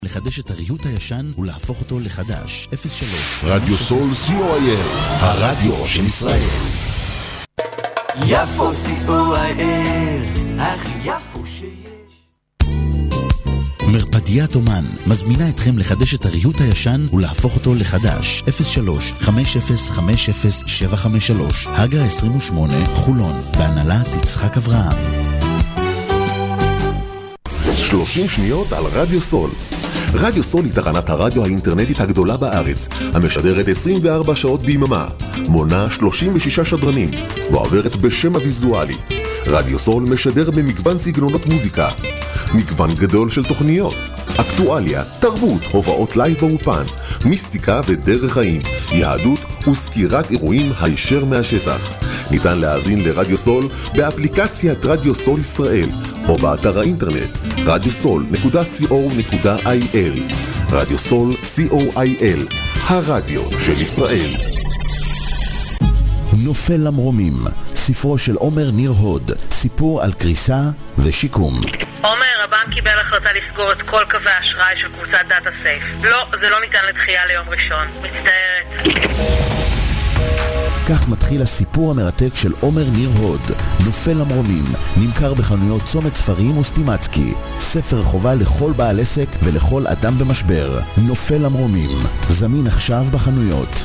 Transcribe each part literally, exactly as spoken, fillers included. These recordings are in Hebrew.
לחדש את הריהוט הישן ולהפוך אותו לחדש. אפס שלוש רדיו סול סי או איי אל, הרדיו של ישראל. יפו סי או איי אל, הכי יפו שיש. מרפדיית אומן מזמינה אתכם לחדש את הריהוט הישן ולהפוך אותו לחדש. אפס שלוש חמש אפס חמש אפס שבע חמש שלוש, הגה עשרים ושמונה, חולון, בהנהלת יצחק אברהם. שלושים שניות על רדיו סול. רדיו סול היא תחנת הרדיו האינטרנטית הגדולה בארץ, המשדרת עשרים וארבע שעות ביממה, מונה שלושים ושישה שדרנים, ועוברת בשם הוויזואלי. רדיו סול משדר במגוון סגנונות מוזיקה, מגוון גדול של תוכניות, אקטואליה, תרבות, הובאות לייב באופן, מיסטיקה ודרך חיים, יהדות וסקירת אירועים הישר מהשטח. ניתן להאזין לרדיו סול באפליקציית רדיו סול ישראל, או באתר האינטרנט רדיו סול נקודה סי או נקודה איי אל. רדיו סול סי או איי אל, הרדיו של ישראל. נופל למרומים, ספרו של עומר ניר הוד, סיפור על קריסה ושיקום. עומר, הבנק קיבל החלטה לסגור את כל קווי האשראי של קבוצת דאטה סייף. לא, זה לא ניתן לדחייה ליום ראשון. מצטערת. כך מתחיל הסיפור המרתק של עומר ניר הוד, נופל למרומים, נמכר בחנויות צומת ספרים וסטימצקי. ספר חובה לכל בעל עסק ולכל אדם במשבר. נופל למרומים, זמין עכשיו בחנויות.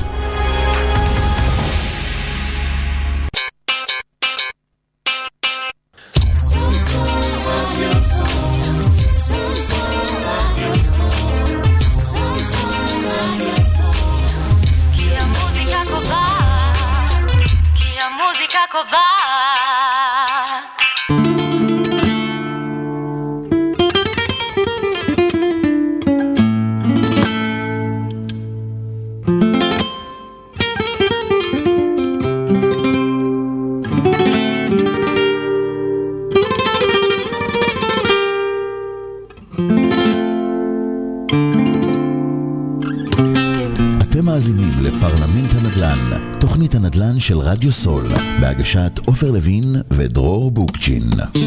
תוכנית הנדל"ן של רדיו סול, בהגשת עופר לוין ודרור בוקצ'ין.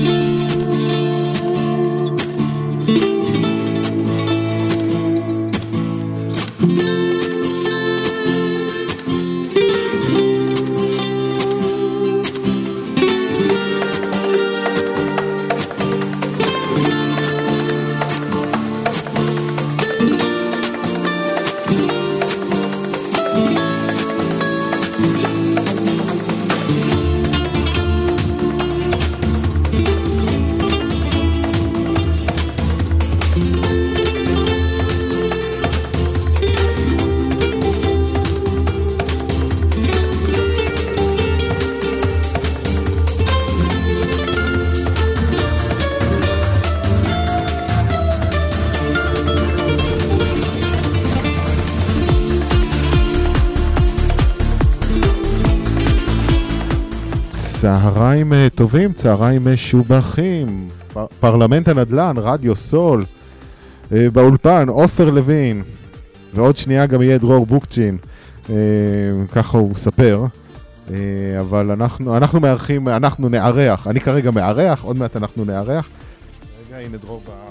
צהריים טובים, צהריים משובחים. פרלמנט הנדל"ן, רדיו סול, באולפן עופר לוין, ועוד שנייה גם יהיה דרור בוקצ'ין, ככה הוא ספר. אבל אנחנו אנחנו מארחים, אנחנו נערך, אני כרגע מערך, עוד מעט אנחנו נערך. רגע, הנה דרור בא.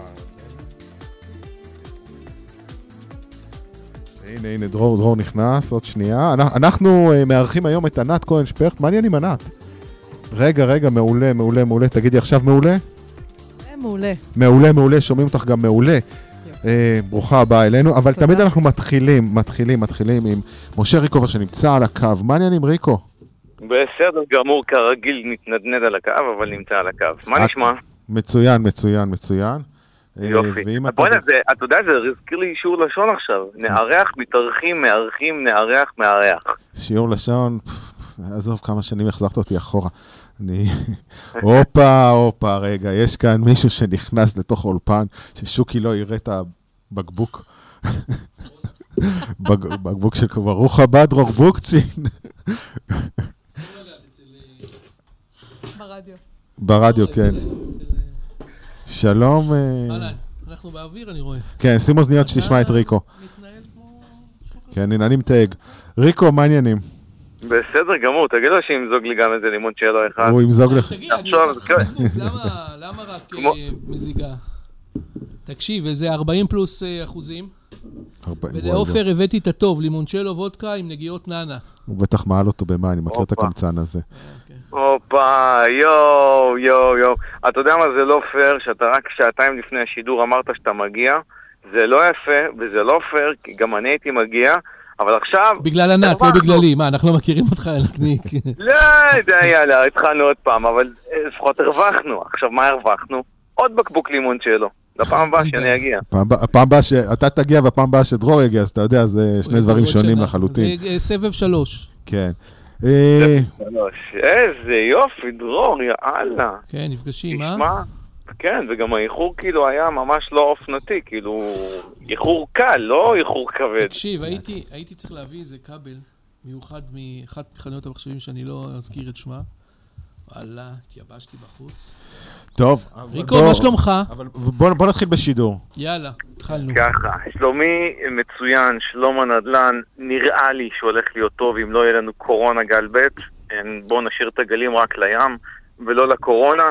הנה הנה דרור דרור נכנס, עוד שנייה. אנחנו מארחים היום את ענת כהן שפכט. מעניין עם ענת. רגע, רגע, מעולה, מעולה, מעולה. תגידי עכשיו מעולה? מעולה. מעולה, מעולה, שומעים אותך גם מעולה. אה, ברוכה הבאה אלינו, אבל תודה. תמיד אנחנו מתחילים, מתחילים, מתחילים עם משה ריקובר שנמצא על הקו. מה עניין עם ריקו? בסדר גמור, כרגיל נתנדנד על הקו, אבל נמצא על הקו. מה נשמע? מצוין, מצוין, מצוין. יופי. בואי נזה, אתה יודע, זה הזכיר לי שיעור לשון עכשיו. נערך, מתארחים, מארחים, נערך, מארח. שיעור לשון... עזוב כמה שנים החזרת אותי אחורה. אני... הופה, הופה, רגע, יש כאן מישהו שנכנס לתוך אולפן, ששוקי לא יראה את הבקבוק. בקבוק של ברוך הבא, דרור בוקצ'ין. ברדיו. ברדיו, כן. שלום. אנחנו באוויר, אני רואה. כן, שים אוזניות שתשמע את ריקו. מתנהל כמו... כן, הנה, אני מתייג. ריקו, מה העניינים? בסדר גמור, תגיד לו שימזוג לי גם איזה לימון שלו אחד. הוא ימזוג לך. תגיד, למה רק מזיגה? תקשיב, וזה ארבעים פלוס אחוזים. ארבעים, ולאופר הבאתי את הטוב, לימונצ'לו וודקה עם נגיעות נאנה. הוא בטח מעל אותו במה, אני מכיר את הקמצן הזה. הופה, יואו, יואו, יואו. אתה יודע מה, זה לא פייר שאתה רק שעתיים לפני השידור אמרת שאתה מגיע. זה לא יפה, וזה לא פייר, כי גם אני הייתי מגיע, אבל עכשיו... בגלל ענת, לא בגללי. מה, אנחנו לא מכירים אותך, אלקניק. לא, די, יאללה, התחלנו עוד פעם, אבל לפחות הרווחנו. עכשיו, מה הרווחנו? עוד בקבוק לימונצ'לו. לפעם הבאה שאני אגיע. הפעם הבאה שאתה תגיע והפעם הבאה שדרור יגיע, אז אתה יודע, זה שני דברים שונים לחלוטין. זה סבב שלוש. כן. איזה יופי, דרור, יאללה. כן, נפגשים, מה? כן, וגם האיחור כאילו היה ממש לא אופנתי, כאילו, איחור קל, לא איחור כבד. תקשיב, הייתי צריך להביא איזה כבל מיוחד מאחת מחנויות המחשבים שאני לא אזכיר את שמה. וואלה, התייבשתי בחוץ. טוב. ריקו, מה שלומך? אבל בוא נתחיל בשידור. יאללה, התחלנו. ככה, שלומי מצוין, שלום הנדל"ן, נראה לי שהולך להיות טוב אם לא יהיה לנו קורונה גל ב'. בואו נשאיר את הגלים רק לים ולא לקורונה.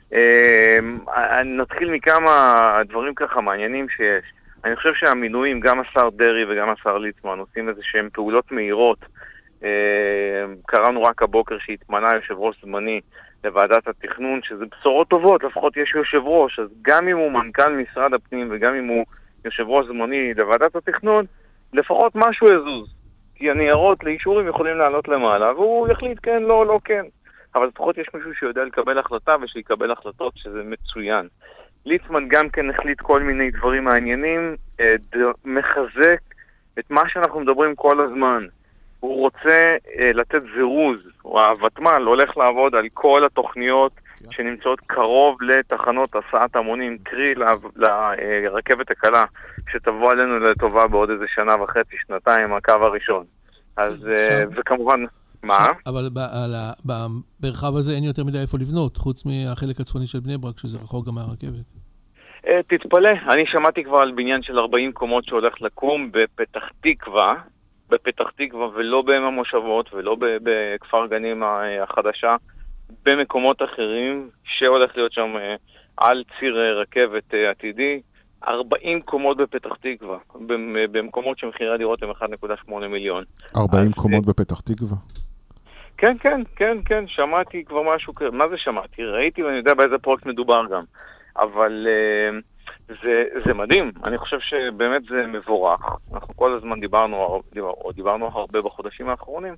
נתחיל מכמה דברים ככה מעניינים שיש. אני חושב שהמינויים, גם השר דרי וגם השר ליצמן, עושים איזה שהם פעולות מהירות. קראנו רק הבוקר שהתמנה יושב ראש זמני לוועדת התכנון, שזה בשורות טובות, לפחות יש יושב ראש, אז גם אם הוא מנכ"ל משרד הפנים וגם אם הוא יושב ראש זמני לוועדת התכנון, לפחות משהו יזוז. כי הניירות לאישורים יכולים לעלות למעלה, והוא יחליט כן, לא, לא כן. אבל לפחות יש מישהו שיודע לקבל החלטה ושיקבל החלטות, שזה מצוין. ליצמן גם כן החליט כל מיני דברים מעניינים, מחזק את מה שאנחנו מדברים כל הזמן. הוא רוצה אה, לתת זירוז, הוותמ"ל הולך לעבוד על כל התוכניות שנמצאות קרוב לתחנות הסעת המונים, קרי לרכבת הקלה, שתבוא עלינו לטובה בעוד איזה שנה וחצי, שנתיים, הקו הראשון. אז, אה, וכמובן, מה? אבל ברחב הזה אין יותר מדי איפה לבנות, חוץ מהחלק הצפוני של בני ברק, שזה רחוק גם מהרכבת. אה, תתפלא, אני שמעתי כבר על בניין של ארבעים קומות שהולך לקום בפתח תקווה, בפתח תקווה ולא בעמק המושבות ולא בכפר גנים החדשה, במקומות אחרים שהולך להיות שם על ציר רכבת עתידי, ארבעים קומות בפתח תקווה, במקומות שמחירי הדירות הם אחד נקודה שמונה מיליון. ארבעים קומות בפתח תקווה? כן, כן, כן, כן, שמעתי כבר משהו, מה זה שמעתי? ראיתי ואני יודע באיזה פרויקט מדובר גם, אבל... זה, זה מדהים, אני חושב שבאמת זה מבורך. אנחנו כל הזמן דיברנו, או דיברנו הרבה בחודשים האחרונים,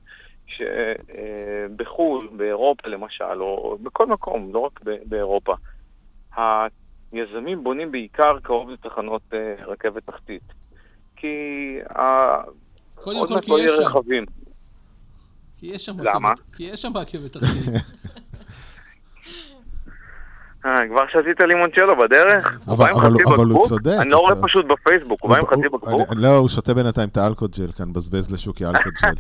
שבחול, באירופה למשל, או בכל מקום, לא רק באירופה, היזמים בונים בעיקר קרוב לתחנות רכבת תחתית. כי קודם כל כי יש שם. רכבים. כי יש שם למה? רכבת, כי יש שם רכבת תחתית. אה, כבר שתית לימונצ'לו בדרך? אבל הוא צודק. אני לא רואה פשוט בפייסבוק, הוא בא עם חצי בקבוק? לא, הוא שותה בינתיים את האלכוג'ל כאן, בזבז לשוקי אלכוג'ל.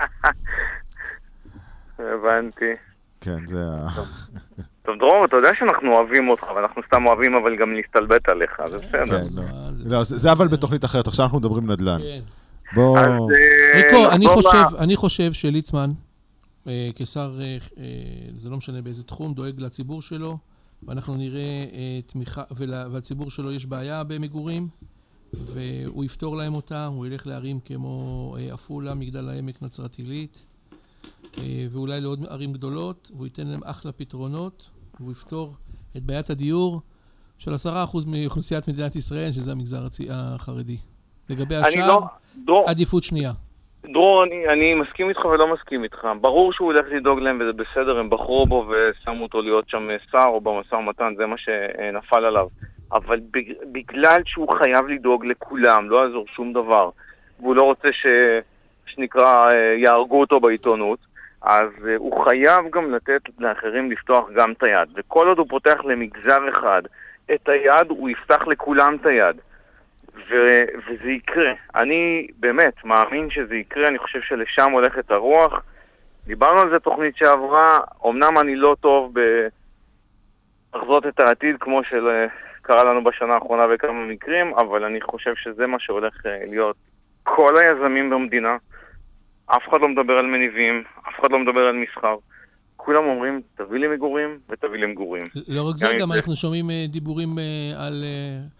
הבנתי. כן, זה ה... טוב, דרור, אתה יודע שאנחנו אוהבים אותך, ואנחנו סתם אוהבים אבל גם להסתלבט עליך, זה בסדר. זה אבל בתוכנית אחרת, עכשיו אנחנו מדברים נדל"ן. בוא... ריקו, אני חושב שליצמן, כשר, זה לא משנה באיזה תחום, דואג לציבור שלו, ואנחנו נראה תמיכה, והציבור שלו יש בעיה במגורים, והוא יפתור להם אותה, הוא ילך לערים כמו אפולה, מגדל העמק, נצרת עילית, ואולי לעוד ערים גדולות, והוא ייתן להם אחלה פתרונות, והוא יפתור את בעיית הדיור של עשרה אחוז מאוכלוסיית מדינת ישראל, שזה המגזר החרדי. לגבי השאר, לא, עדיפות שנייה. דרור, אני, אני מסכים איתך ולא מסכים איתך. ברור שהוא הולך לדאוג להם וזה בסדר, הם בחרו בו ושמו אותו להיות שם שר או במשא ומתן, זה מה שנפל עליו. אבל בגלל שהוא חייב לדאוג לכולם, לא יעזור שום דבר, והוא לא רוצה ש, שנקרא, יהרגו אותו בעיתונות, אז הוא חייב גם לתת לאחרים לפתוח גם את היד. וכל עוד הוא פותח למגזר אחד את היד, הוא יפתח לכולם את היד. ו- וזה יקרה. אני באמת מאמין שזה יקרה, אני חושב שלשם הולכת הרוח. דיברנו על זה תוכנית שעברה, אמנם אני לא טוב לחזות את העתיד כמו שקרה לנו בשנה האחרונה בכמה מקרים, אבל אני חושב שזה מה שהולך להיות. כל היזמים במדינה, אף אחד לא מדבר על מניבים, אף אחד לא מדבר על מסחר. כולם אומרים, תביא לי מגורים ותביא לי מגורים. לא רק זה, גם אנחנו שומעים דיבורים על...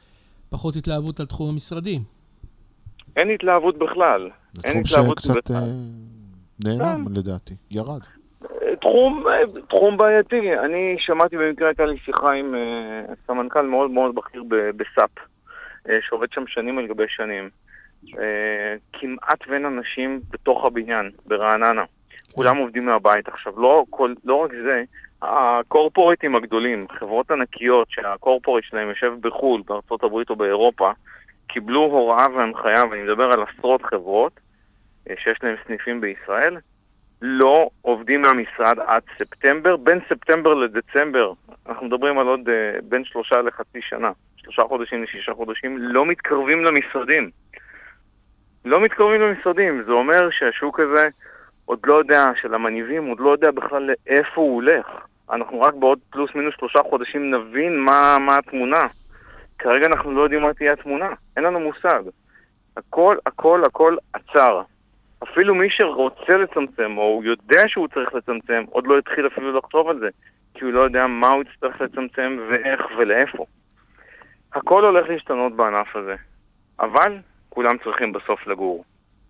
פחות התלהבות על תחום המשרדים. אין התלהבות בכלל. אין התלהבות בכלל. תחום שקצת נעלם לדעתי, ירד. תחום, תחום בעייתי. אני שמעתי במקרה, הייתה לי שיחה עם uh, סמנכ"ל מאוד מאוד בכיר בסאפ, uh, שעובד שם שנים על גבי שנים. Uh, כמעט ואין אנשים בתוך הבניין, ברעננה. כולם עובדים מהבית. עכשיו, לא, כל, לא רק זה, הקורפורטים הגדולים, חברות ענקיות שהקורפורט שלהם יושב בחול, בארצות הברית או באירופה, קיבלו הוראה והנחיה, ואני מדבר על עשרות חברות שיש להם סניפים בישראל, לא עובדים מהמשרד עד ספטמבר. בין ספטמבר לדצמבר, אנחנו מדברים על עוד uh, בין שלושה לחצי שנה, שלושה חודשים לשישה חודשים, לא מתקרבים למשרדים. לא מתקרבים למשרדים. זה אומר שהשוק הזה עוד לא יודע, של המניבים, עוד לא יודע בכלל לאיפה הוא הולך. אנחנו רק בעוד פלוס מינוס שלושה חודשים נבין מה, מה התמונה. כרגע אנחנו לא יודעים מה תהיה התמונה. אין לנו מושג. הכל, הכל, הכל עצר. אפילו מי שרוצה לצמצם, או הוא יודע שהוא צריך לצמצם, עוד לא התחיל אפילו לחשוב על זה, כי הוא לא יודע מה הוא יצטרך לצמצם ואיך ולאיפה. הכל הולך להשתנות בענף הזה. אבל כולם צריכים בסוף לגור.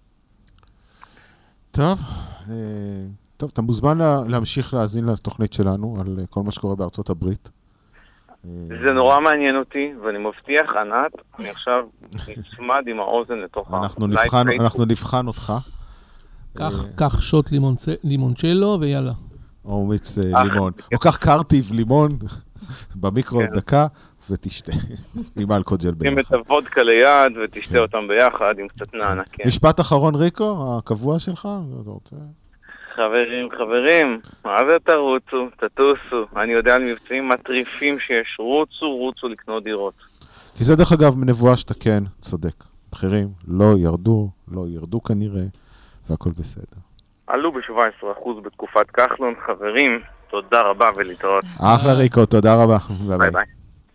טוב, טוב, אתה מוזמן להמשיך להאזין לתוכנית שלנו על כל מה שקורה בארצות הברית. זה נורא מעניין אותי, ואני מבטיח, ענת, אני עכשיו נצמד עם האוזן לתוך ה... אנחנו נבחן אותך. קח שוט לימונצ'לו ויאללה. או מיץ לימון. או קח קרטיב לימון במיקרו דקה ותשתה. עם אלכוג'ל ביחד. עם את הוודקה ליד ותשתה אותם ביחד עם קצת נענה. משפט אחרון ריקו, הקבוע שלך? חברים, חברים, מה זה תרוצו, תטוסו. אני יודע על מבצעים מטריפים שיש. רוצו, רוצו לקנות דירות. כי זה דרך אגב נבואה שאתה כן צודק. בכירים לא ירדו, לא ירדו כנראה, והכל בסדר. עלו ב-שבע עשרה אחוז בתקופת כחלון. חברים, תודה רבה ולהתראות. אחלה ריקו, תודה רבה. ביי ביי.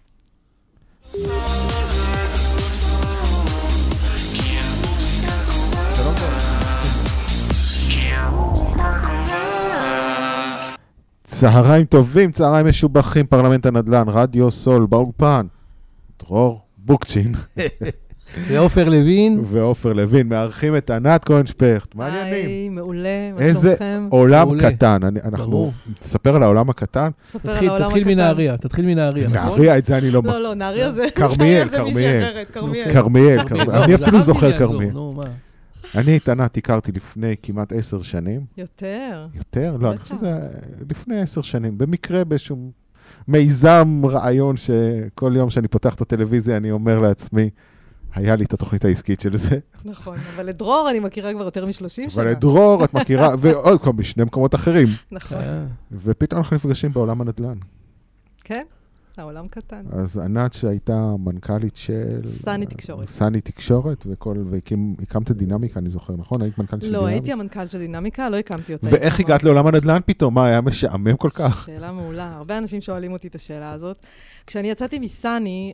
צהריים טובים, צהריים משובחים, פרלמנט הנדל"ן, רדיו סול, באולפן, דרור בוקצ'ין. ואופר לוין. ואופר לוין, מארחים את ענת כהן-שפכט. מה העניינים? היי, מעולה, מה איזה שלומכם? עולם קטן. אנחנו נספר על העולם הקטן. ספר על העולם הקטן. תתחיל מנהריה, תתחיל מנהריה. נהריה, את זה אני לא... לא, לא, נהריה זה... כרמיאל, כרמיאל. כרמיאל, כרמיאל. אני אפילו זוכר כרמיאל. אני את ענת הכרתי לפני כמעט עשר שנים. יותר. יותר? לא, אני חושב שזה לפני עשר שנים. במקרה באיזשהו מיזם רעיון שכל יום שאני פותח את הטלוויזיה אני אומר לעצמי, היה לי את התוכנית העסקית של זה. נכון, אבל לדרור אני מכירה כבר יותר משלושים שנה. אבל לדרור את מכירה, ועוד כל משני מקומות אחרים. נכון. ופתאום אנחנו נפגשים בעולם הנדל"ן. כן, העולם קטן. אז ענת שהייתה מנכ"לית של... סני תקשורת. סני תקשורת, והקמת דינמיקה, אני זוכר, נכון? היית מנכ"לית של דינמיקה? לא, הייתי המנכ"ל של דינמיקה, לא הקמתי אותה. ואיך הגעת לעולם הנדל"ן פתאום? מה, היה משעמם כל כך? שאלה מעולה. הרבה אנשים שואלים אותי את השאלה הזאת. כשאני יצאתי מסני,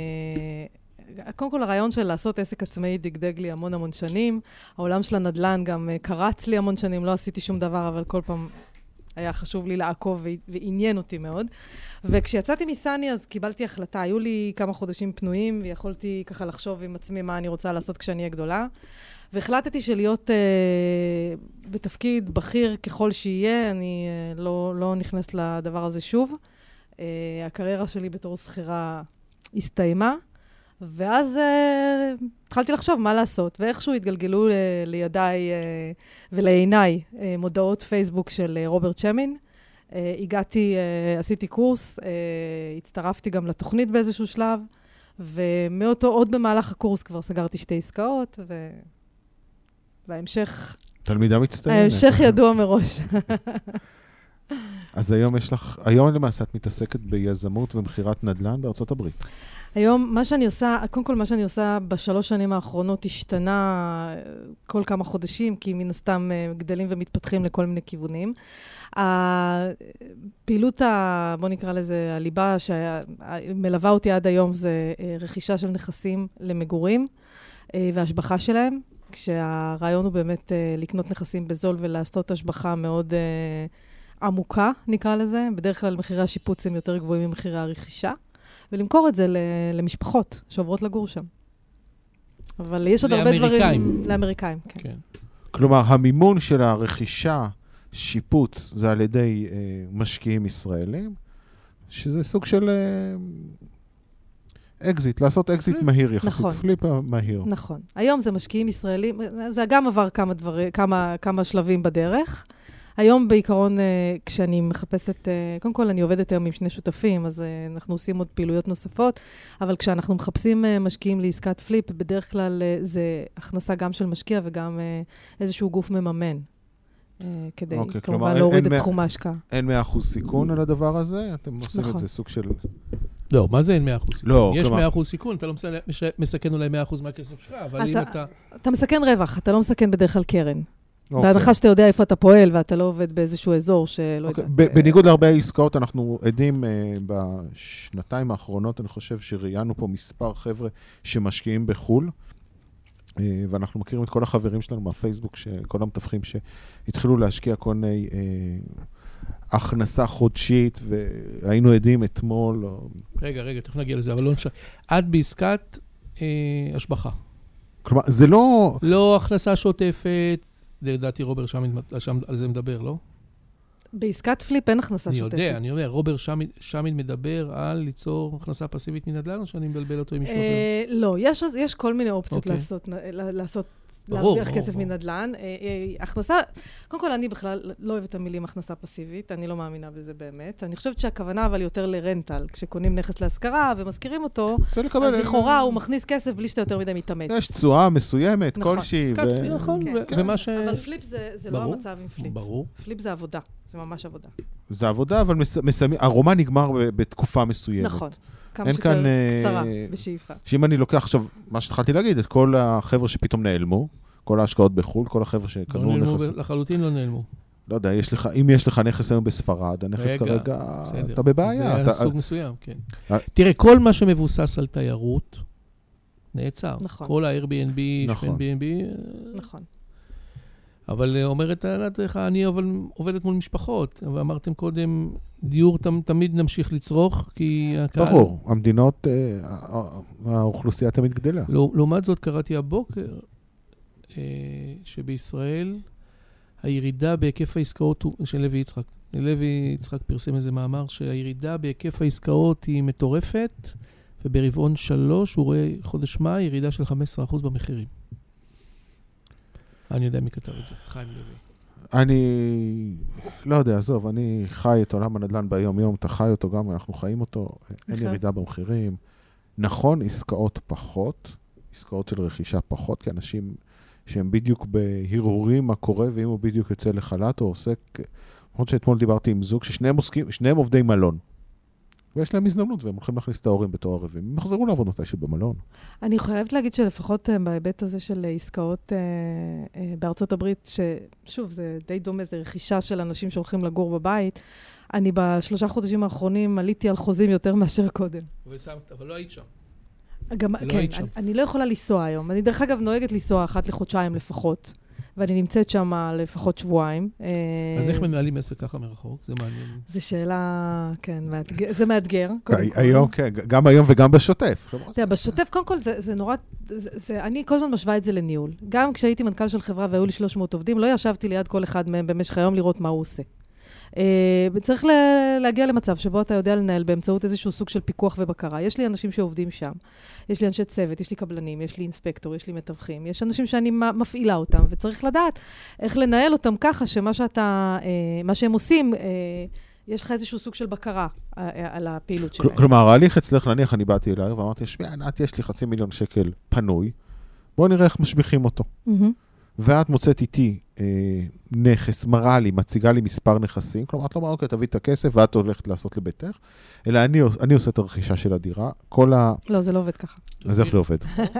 קודם כל הרעיון של לעשות עסק עצמאי דגדג לי המון המון שנים. העולם של הנדל"ן גם קרץ לי המון שנים, לא עשיתי שום דבר, אבל כל פעם היה חשוב לי לעקוב ועניין אותי מאוד. וכשיצאתי מסני אז קיבלתי החלטה, היו לי כמה חודשים פנויים, ויכולתי ככה לחשוב עם עצמי מה אני רוצה לעשות כשאני אהיה גדולה. והחלטתי שלהיות אה, בתפקיד בכיר ככל שיהיה, אני אה, לא, לא נכנס לדבר הזה שוב. אה, הקריירה שלי בתור שכירה הסתיימה, ואז אה, התחלתי לחשוב מה לעשות, ואיכשהו התגלגלו ל, לידיי אה, ולעיניי אה, מודעות פייסבוק של אה, רוברט שמין. אה, הגעתי, אה, עשיתי קורס, אה, הצטרפתי גם לתוכנית באיזשהו שלב, ומאותו עוד במהלך הקורס כבר סגרתי שתי עסקאות, ו... וההמשך... תלמידה מצטיינת. ההמשך ידוע מראש. אז היום יש לך, היום למעשה את מתעסקת ביזמות ומחירת נדל"ן בארצות הברית. היום, מה שאני עושה, קודם כל מה שאני עושה בשלוש שנים האחרונות השתנה כל כמה חודשים, כי מן הסתם גדלים ומתפתחים לכל מיני כיוונים. הפעילות, ה, בוא נקרא לזה, הליבה שמלווה אותי עד היום זה רכישה של נכסים למגורים והשבחה שלהם, כשהרעיון הוא באמת לקנות נכסים בזול ולעשות השבחה מאוד עמוקה, נקרא לזה. בדרך כלל מחירי השיפוץ הם יותר גבוהים ממחירי הרכישה. ולמכור את זה למשפחות שעוברות לגור שם. אבל יש עוד הרבה דברים... לאמריקאים. לאמריקאים, כן. כן. כלומר, המימון של הרכישה, שיפוץ, זה על ידי אה, משקיעים ישראלים, שזה סוג של אה, אקזיט, לעשות אקזיט פליפ. מהיר יחסית. נכון. פליפ מהיר. נכון. היום זה משקיעים ישראלים, זה גם עבר כמה, דבר, כמה, כמה שלבים בדרך. היום בעיקרון, כשאני מחפשת, קודם כל אני עובדת היום עם שני שותפים, אז אנחנו עושים עוד פעילויות נוספות, אבל כשאנחנו מחפשים משקיעים לעסקת פליפ, בדרך כלל זה הכנסה גם של משקיע וגם איזשהו גוף מממן, כדי אוקיי, כמובן כלומר, להוריד אין, את סכום ההשקעה. אין מאה אחוז סיכון על הדבר הזה? אתם עושים נכון. את זה סוג של... לא, מה זה אין מאה אחוז סיכון? לא, יש כלומר... מאה אחוז סיכון, אתה לא מסכן אולי מאה אחוז מהכסף שלך, אבל אתה, אם אתה... אתה מסכן רווח, אתה לא מסכן בדרך כלל קרן. אוקיי. בהנחה שאתה יודע איפה אתה פועל, ואתה לא עובד באיזשהו אזור שלא אוקיי. יודעת. בניגוד להרבה עסקאות, אנחנו עדים uh, בשנתיים האחרונות, אני חושב שראיינו פה מספר חבר'ה שמשקיעים בחול, uh, ואנחנו מכירים את כל החברים שלנו מהפייסבוק, כל המתווכים שהתחילו להשקיע כל מיני uh, הכנסה חודשית, והיינו עדים אתמול. או... רגע, רגע, תכף נגיע לזה, אבל לא נשאר. עד בעסקת אה, השבחה. כלומר, זה לא... לא הכנסה שוטפת, לדעתי רובר שמיד על זה מדבר, לא? בעסקת פליפ אין הכנסה אני שוטפת. יודע, אני אומר, רובר שמיד מדבר על ליצור הכנסה פסיבית מנדל"ן, או שאני מבלבל אותו עם מישהו אחר? לא, יש כל מיני אופציות לעשות, להרוויח כסף מנדל"ן. הכנסה, קודם כל אני בכלל לא אוהבת את המילים הכנסה פסיבית, אני לא מאמינה בזה באמת. אני חושבת שהכוונה אבל יותר לרנטל, כשקונים נכס להשכרה ומזכירים אותו, אז לכאורה הוא מכניס כסף בלי שאתה יותר מדי מתאמץ. יש תשואה מסוימת, כלשהי. נכון, ומה ש... אבל פליפ זה לא המצב עם פליפ. ברור. פליפ זה עבודה, זה ממש עבודה. זה עבודה, אבל הרומן נגמר בתקופה מסוימת. נכון. כמה שיותר קצרה, בשאיפה. שאם אני לוקח עכשיו, מה שהתחלתי להגיד, את כל החבר'ה שפתאום נעלמו, כל ההשקעות בחול, כל החבר'ה שקנו נכס... לחלוטין לא נעלמו. לא יודע, אם יש לך נכס היום בספרד, הנכס כרגע, אתה בבעיה. זה סוג מסוים, כן. תראה, כל מה שמבוסס על תיירות, נעצר. נכון. כל ה-Airbnb, Airbnb... נכון. אבל אומרת, אני עובדת מול משפחות, ואמרתם קודם, דיור תמיד נמשיך לצרוך, כי הקהל... ברור, המדינות, האוכלוסייה תמיד גדלה. לעומת זאת, קראתי הבוקר, שבישראל, הירידה בהיקף העסקאות של לוי יצחק. לוי יצחק פרסם איזה מאמר, שהירידה בהיקף העסקאות היא מטורפת, וברבעון שלוש, הוא רואה חודש מאי, ירידה של חמישה עשר אחוז במחירים. אני יודע מי כתב את זה, חיים לוי. אני לא יודע, עזוב, אני חי את עולם הנדל"ן ביום יום, אתה חי אותו גם, אנחנו חיים אותו, אין ירידה במחירים. נכון, עסקאות פחות, עסקאות של רכישה פחות, כי אנשים שהם בדיוק בהרהורים מה קורה, ואם הוא בדיוק יוצא לחל"ת או עוסק, למרות שאתמול דיברתי עם זוג, ששניהם עוסקים, שניהם עובדי מלון. ויש להם הזדמנות, והם הולכים להכניס את ההורים בתור ערבים. הם יחזרו לעבוד מתישהו במלון. אני חייבת להגיד שלפחות בהיבט הזה של עסקאות בארצות הברית, ששוב, זה די דומה, זה רכישה של אנשים שהולכים לגור בבית, אני בשלושה חודשים האחרונים עליתי על חוזים יותר מאשר קודם. אבל לא היית שם. גם, כן, אני, אני לא יכולה לנסוע היום. אני דרך אגב נוהגת לנסוע אחת לחודשיים לפחות, ואני נמצאת שם לפחות שבועיים. אז איך מנהלים עסק ככה מרחוק? זה מעניין. זו שאלה, כן, מאתגר, זה מאתגר. היום, כן, גם היום וגם בשוטף. תראה, בשוטף, קודם כל, זה, זה נורא, זה, זה, אני כל הזמן משווה את זה לניהול. גם כשהייתי מנכ"ל של חברה והיו לי שלוש מאות עובדים, לא ישבתי ליד כל אחד מהם במשך היום לראות מה הוא עושה. צריך להגיע למצב שבו אתה יודע לנהל באמצעות איזשהו סוג של פיקוח ובקרה. יש לי אנשים שעובדים שם, יש לי אנשי צוות, יש לי קבלנים, יש לי אינספקטור, יש לי מתווכים, יש אנשים שאני מפעילה אותם, וצריך לדעת איך לנהל אותם ככה, שמה שאתה, מה שהם עושים, יש לך איזשהו סוג של בקרה על הפעילות שלהם. כלומר, ההליך אצלך, נניח, אני באתי אליי ואמרתי, שמע, ענת, יש לי חצי מיליון שקל פנוי, בואו נראה איך משביחים אותו. ואת מוצאת איתי אה, נכס, מראה לי, מציגה לי מספר נכסים, כלומר, את לא אומרת, אוקיי, תביא את הכסף, ואת הולכת לעשות לביתך, אלא אני, אני עושה את הרכישה של הדירה, כל ה... לא, זה לא עובד ככה. אז איך זה עובד?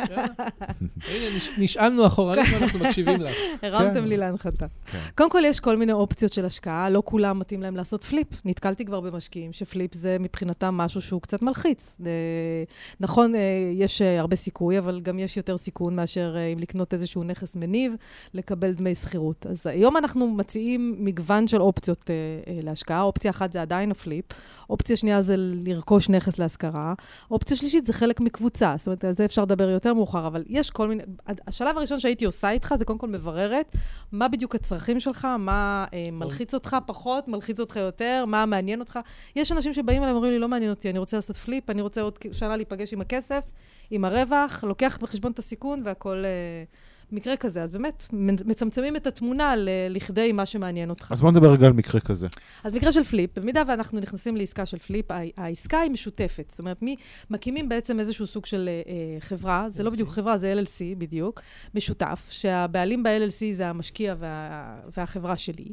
הנה, נשענו אחורנית ואנחנו מקשיבים לך. הרמתם לי להנחתה. קודם כל, יש כל מיני אופציות של השקעה, לא כולם מתאים להם לעשות פליפ. נתקלתי כבר במשקיעים שפליפ זה מבחינתם משהו שהוא קצת מלחיץ. נכון, יש הרבה סיכוי, אבל גם יש יותר סיכון מאשר אם לקנות איזשהו נכס מניב, לקבל דמי שכירות שכירות. אז היום אנחנו מציעים מגוון של אופציות אה, אה, להשקעה. אופציה אחת זה עדיין הפליפ, אופציה שנייה זה לרכוש נכס להשכרה, אופציה שלישית זה חלק מקבוצה, זאת אומרת, על זה אפשר לדבר יותר מאוחר, אבל יש כל מיני... השלב הראשון שהייתי עושה איתך, זה קודם כל מבררת, מה בדיוק הצרכים שלך, מה אה, מלחיץ אותך פחות, מלחיץ אותך יותר, מה מעניין אותך. יש אנשים שבאים אליהם, אומרים לי, לא מעניין אותי, אני רוצה לעשות פליפ, אני רוצה עוד שנה להיפגש עם הכסף, עם הרווח, לוקח בחשבון את הסיכון והכל אה, מקרה כזה. אז באמת, מצמצמים את התמונה ל- לכדי מה שמעניין אותך. אז בוא נדבר רגע על מקרה כזה. אז מקרה של פליפ, במידה ואנחנו נכנסים לעסקה של פליפ, העסקה היא משותפת. זאת אומרת, מי מקימים בעצם איזשהו סוג של אה, חברה, זה לא בדיוק חברה, זה אל אל סי בדיוק, משותף, שהבעלים ב-אל אל סי זה המשקיע וה, והחברה שלי.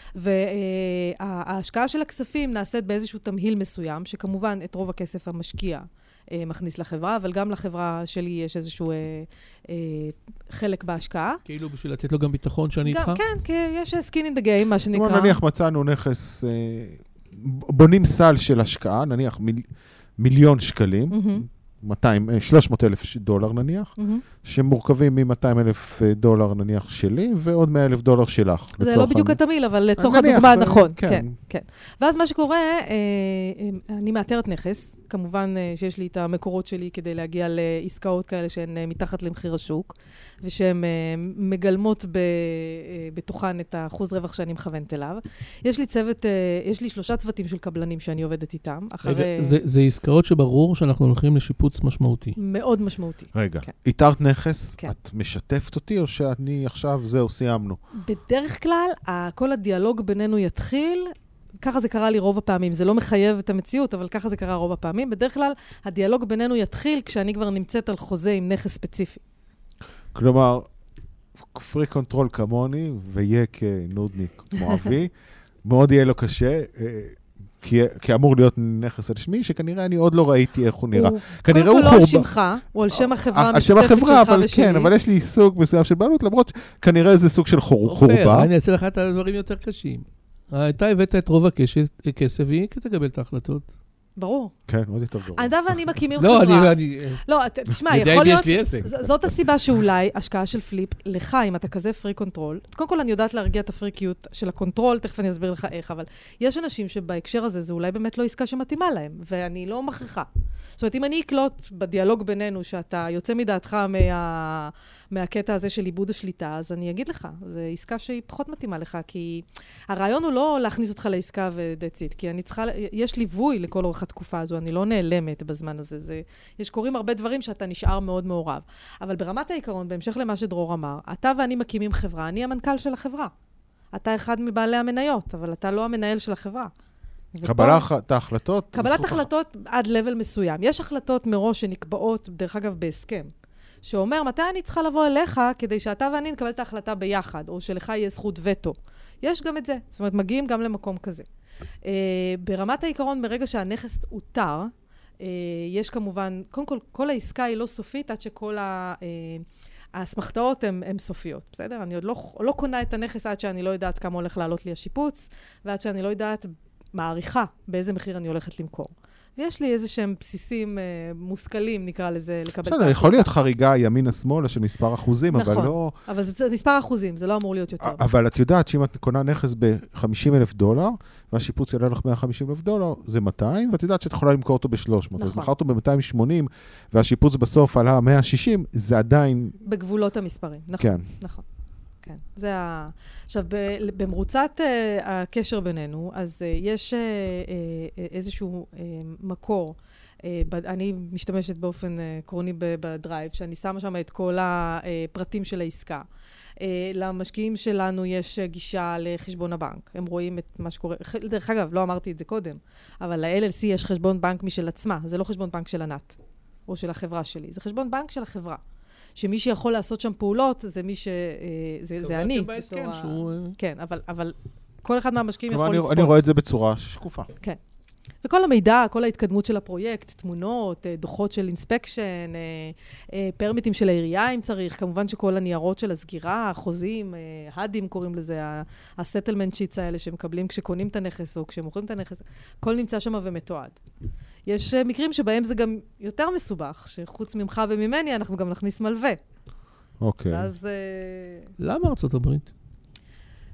וההשקעה של הכספים נעשית באיזשהו תמהיל מסוים, שכמובן את רוב הכסף המשקיע מכניס לחברה, אבל גם לחברה שלי יש איזשהו אה, אה, חלק בהשקעה. כאילו בשביל לתת לו גם ביטחון שאני איתך? כן, כי יש skin in the game, מה שנקרא. כמו נניח מצאנו נכס, אה, בונים סל של השקעה, נניח מיל, מיליון שקלים, מאתיים, שלוש מאות אלף דולר נניח, שמורכבים מ-מאתיים אלף דולר נניח שלי, ועוד מאה אלף דולר שלך. זה לא בדיוק התמיל, אבל לצורך הדוגמה נכון. כן, כן. ואז מה שקורה, אני מאתרת נכס, כמובן שיש לי את המקורות שלי כדי להגיע לעסקאות כאלה שהן מתחת למחיר השוק, ושהן מגלמות בתוכן את האחוז רווח שאני מכוונת אליו. יש לי צוות, יש לי שלושה צוותים של קבלנים שאני עובדת איתם. זה עסקאות שברור שאנחנו הולכים לשיפוץ משמעותי. מאוד משמעותי. רגע, איתרת נכס, את משתפת אותי או שאני עכשיו זהו, סיימנו? בדרך כלל, כל הדיאלוג בינינו יתחיל, ככה זה קרה לי רוב הפעמים, זה לא מחייב את המציאות, אבל ככה זה קרה רוב הפעמים. בדרך כלל, הדיאלוג בינינו יתחיל כשאני כבר נמצאת על חוזה עם נכס ספציפי. כלומר, פרי קונטרול כמוני, ויהיה כנודניק כמו אבי, מאוד יהיה לו קשה, כי, כי אמור להיות נכס על שמי, שכנראה אני עוד לא ראיתי איך הוא נראה. הוא, כנראה קודם הוא כל חורבה. לא על שמך, הוא על שם החברה המשותפת שלך ושלי. אבל ושלי. כן, אבל יש לי סוג מסוים של בעלות, למרות כנראה זה סוג של חור, חורבה. אני אעשה לך את הדברים יותר קשים. אתה הבאת את רוב הכסף, והיא כתקבל את ההחלטות. ברור. כן, עוד יותר גרוע. אתה ואני מקימים לא, חברה. אני... לא, תשמע, יכול להיות... זאת הסיבה שאולי השקעה של פליפ, לך, אם אתה כזה פרי קונטרול, קודם כל אני יודעת להרגיע את הפריקיות של הקונטרול, תכף אני אסביר לך איך, אבל יש אנשים שבהקשר הזה, זה אולי באמת לא עסקה שמתאימה להם, ואני לא מכריחה. זאת אומרת, אם אני אקלוט בדיאלוג בינינו, שאתה יוצא מדעתך מה... מהקטע הזה של איבוד השליטה, אז אני אגיד לך, זו עסקה שהיא פחות מתאימה לך, כי הרעיון הוא לא להכניס אותך לעסקה ודצית, כי אני צריכה, יש ליווי לכל אורך התקופה הזו, אני לא נעלמת בזמן הזה, זה, יש קוראים הרבה דברים שאתה נשאר מאוד מעורב. אבל ברמת העיקרון, בהמשך למה שדרור אמר, אתה ואני מקימים חברה, אני המנכ"ל של החברה. אתה אחד מבעלי המניות, אבל אתה לא המנהל של החברה. קבלת ההחלטות? קבלת החלטות עד לבל מסוים. יש החלטות מראש שנקבעות, דרך אגב, בהסכם. שאומר, מתי אני צריכה לבוא אליך כדי שאתה ואני נקבל את ההחלטה ביחד, או שלך יהיה זכות וטו. יש גם את זה. זאת אומרת, מגיעים גם למקום כזה. Uh, ברמת העיקרון, ברגע שהנכס אותר, uh, יש כמובן, קודם כל, כל העסקה היא לא סופית, עד שכל ה... Uh, ההסמכתאות הן סופיות, בסדר? אני עוד לא, לא קונה את הנכס עד שאני לא יודעת כמה הולך לעלות לי השיפוץ, ועד שאני לא יודעת מעריכה באיזה מחיר אני הולכת למכור. ויש לי איזה שהם בסיסים אה, מושכלים, נקרא לזה, לקבל את ההחלטה. בסדר, יכול להיות חריגה ימינה-שמאלה של מספר אחוזים, נכון, אבל לא... אבל זה מספר אחוזים, זה לא אמור להיות יותר. אבל את יודעת שאם את קונה נכס ב-חמישים אלף דולר, והשיפוץ יעלה לך מאה וחמישים אלף דולר, זה מאתיים, ואת יודעת שאת יכולה למכור אותו ב-שלוש מאות. נכון. אז מכרת אותו ב-מאתיים ושמונים, והשיפוץ בסוף עלה מאה ושישים, זה עדיין... בגבולות המספרים, נכון. כן. נכון. כן, זה ה... עכשיו, במרוצת uh, הקשר בינינו, אז uh, יש uh, uh, איזשהו uh, מקור, uh, ב- אני משתמשת באופן עקרוני uh, בדרייב, שאני שמה שם את כל הפרטים של העסקה. Uh, למשקיעים שלנו יש uh, גישה לחשבון הבנק. הם רואים את מה שקורה. דרך אגב, לא אמרתי את זה קודם, אבל ל-אל אל סי יש חשבון בנק משל עצמה. זה לא חשבון בנק של ענת, או של החברה שלי. זה חשבון בנק של החברה. שמי שיכול לעשות שם פעולות, זה מי ש... זה, זה אני. בהסכם שהוא... כן, אבל, אבל כל אחד מהמשקיעים יכול אני, לצפות. אני רואה את זה בצורה שקופה. כן. וכל המידע, כל ההתקדמות של הפרויקט, תמונות, דוחות של אינספקשן, פרמיטים של העירייה אם צריך, כמובן שכל הניירות של הסגירה, החוזים, הדים קוראים לזה, הסטלמנט שיטס האלה שמקבלים כשקונים את הנכס או כשמוכרים את הנכס, הכל נמצא שם ומתועד. יש מקרים שבהם זה גם יותר מסובך, שחוץ ממך וממני אנחנו גם נכניס מלווה. אוקיי. ואז... למה ארצות הברית?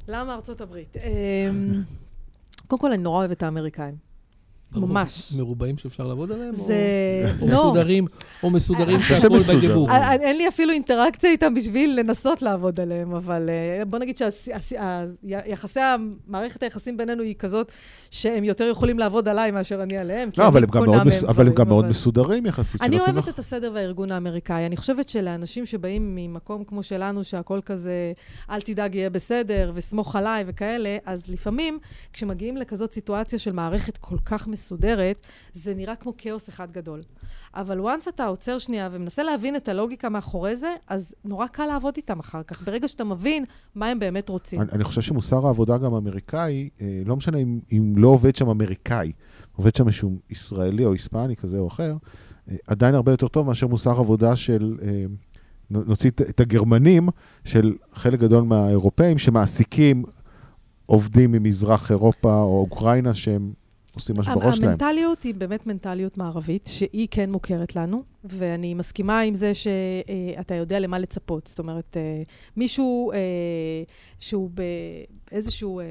למה ארצות הברית? קודם כל, אני נורא אוהבת את האמריקאים. ממש. מרובעים שאפשר לעבוד עליהם? זה... או מסודרים, או מסודרים שהכל בדיבור. אין לי אפילו אינטראקציה איתם בשביל לנסות לעבוד עליהם, אבל בוא נגיד שיחסי, מערכת היחסים בינינו היא כזאת שהם יותר יכולים לעבוד עליי מאשר אני עליהם. לא, אבל הם גם מאוד מסודרים יחסית. אני אוהבת את הסדר והארגון האמריקאי. אני חושבת שלאנשים שבאים ממקום כמו שלנו, שהכל כזה, אל תדאג יהיה בסדר, וסמוך עליי וכאלה, אז לפעמים, כשמגיעים לכזאת סיטואציה של מערכת כל כך מסודרת, זה נראה כמו כאוס אחד גדול. אבל once אתה עוצר שנייה ומנסה להבין את הלוגיקה מאחורי זה, אז נורא קל לעבוד איתם אחר כך, ברגע שאתה מבין מה הם באמת רוצים. אני, אני חושב שמוסר העבודה גם אמריקאי, אה, לא משנה אם, אם לא עובד שם אמריקאי, עובד שם משהו ישראלי או היספני כזה או אחר, אה, עדיין הרבה יותר טוב מאשר מוסר עבודה של, אה, נוציא את הגרמנים, של חלק גדול מהאירופאים, שמעסיקים עובדים ממזרח אירופה או אוקראינה, שהם עושים מה שבראש שלהם. המנטליות היא באמת מנטליות מערבית, שהיא כן מוכרת לנו, ואני מסכימה עם זה שאתה יודע למה לצפות. זאת אומרת, מישהו שהוא באיזשהו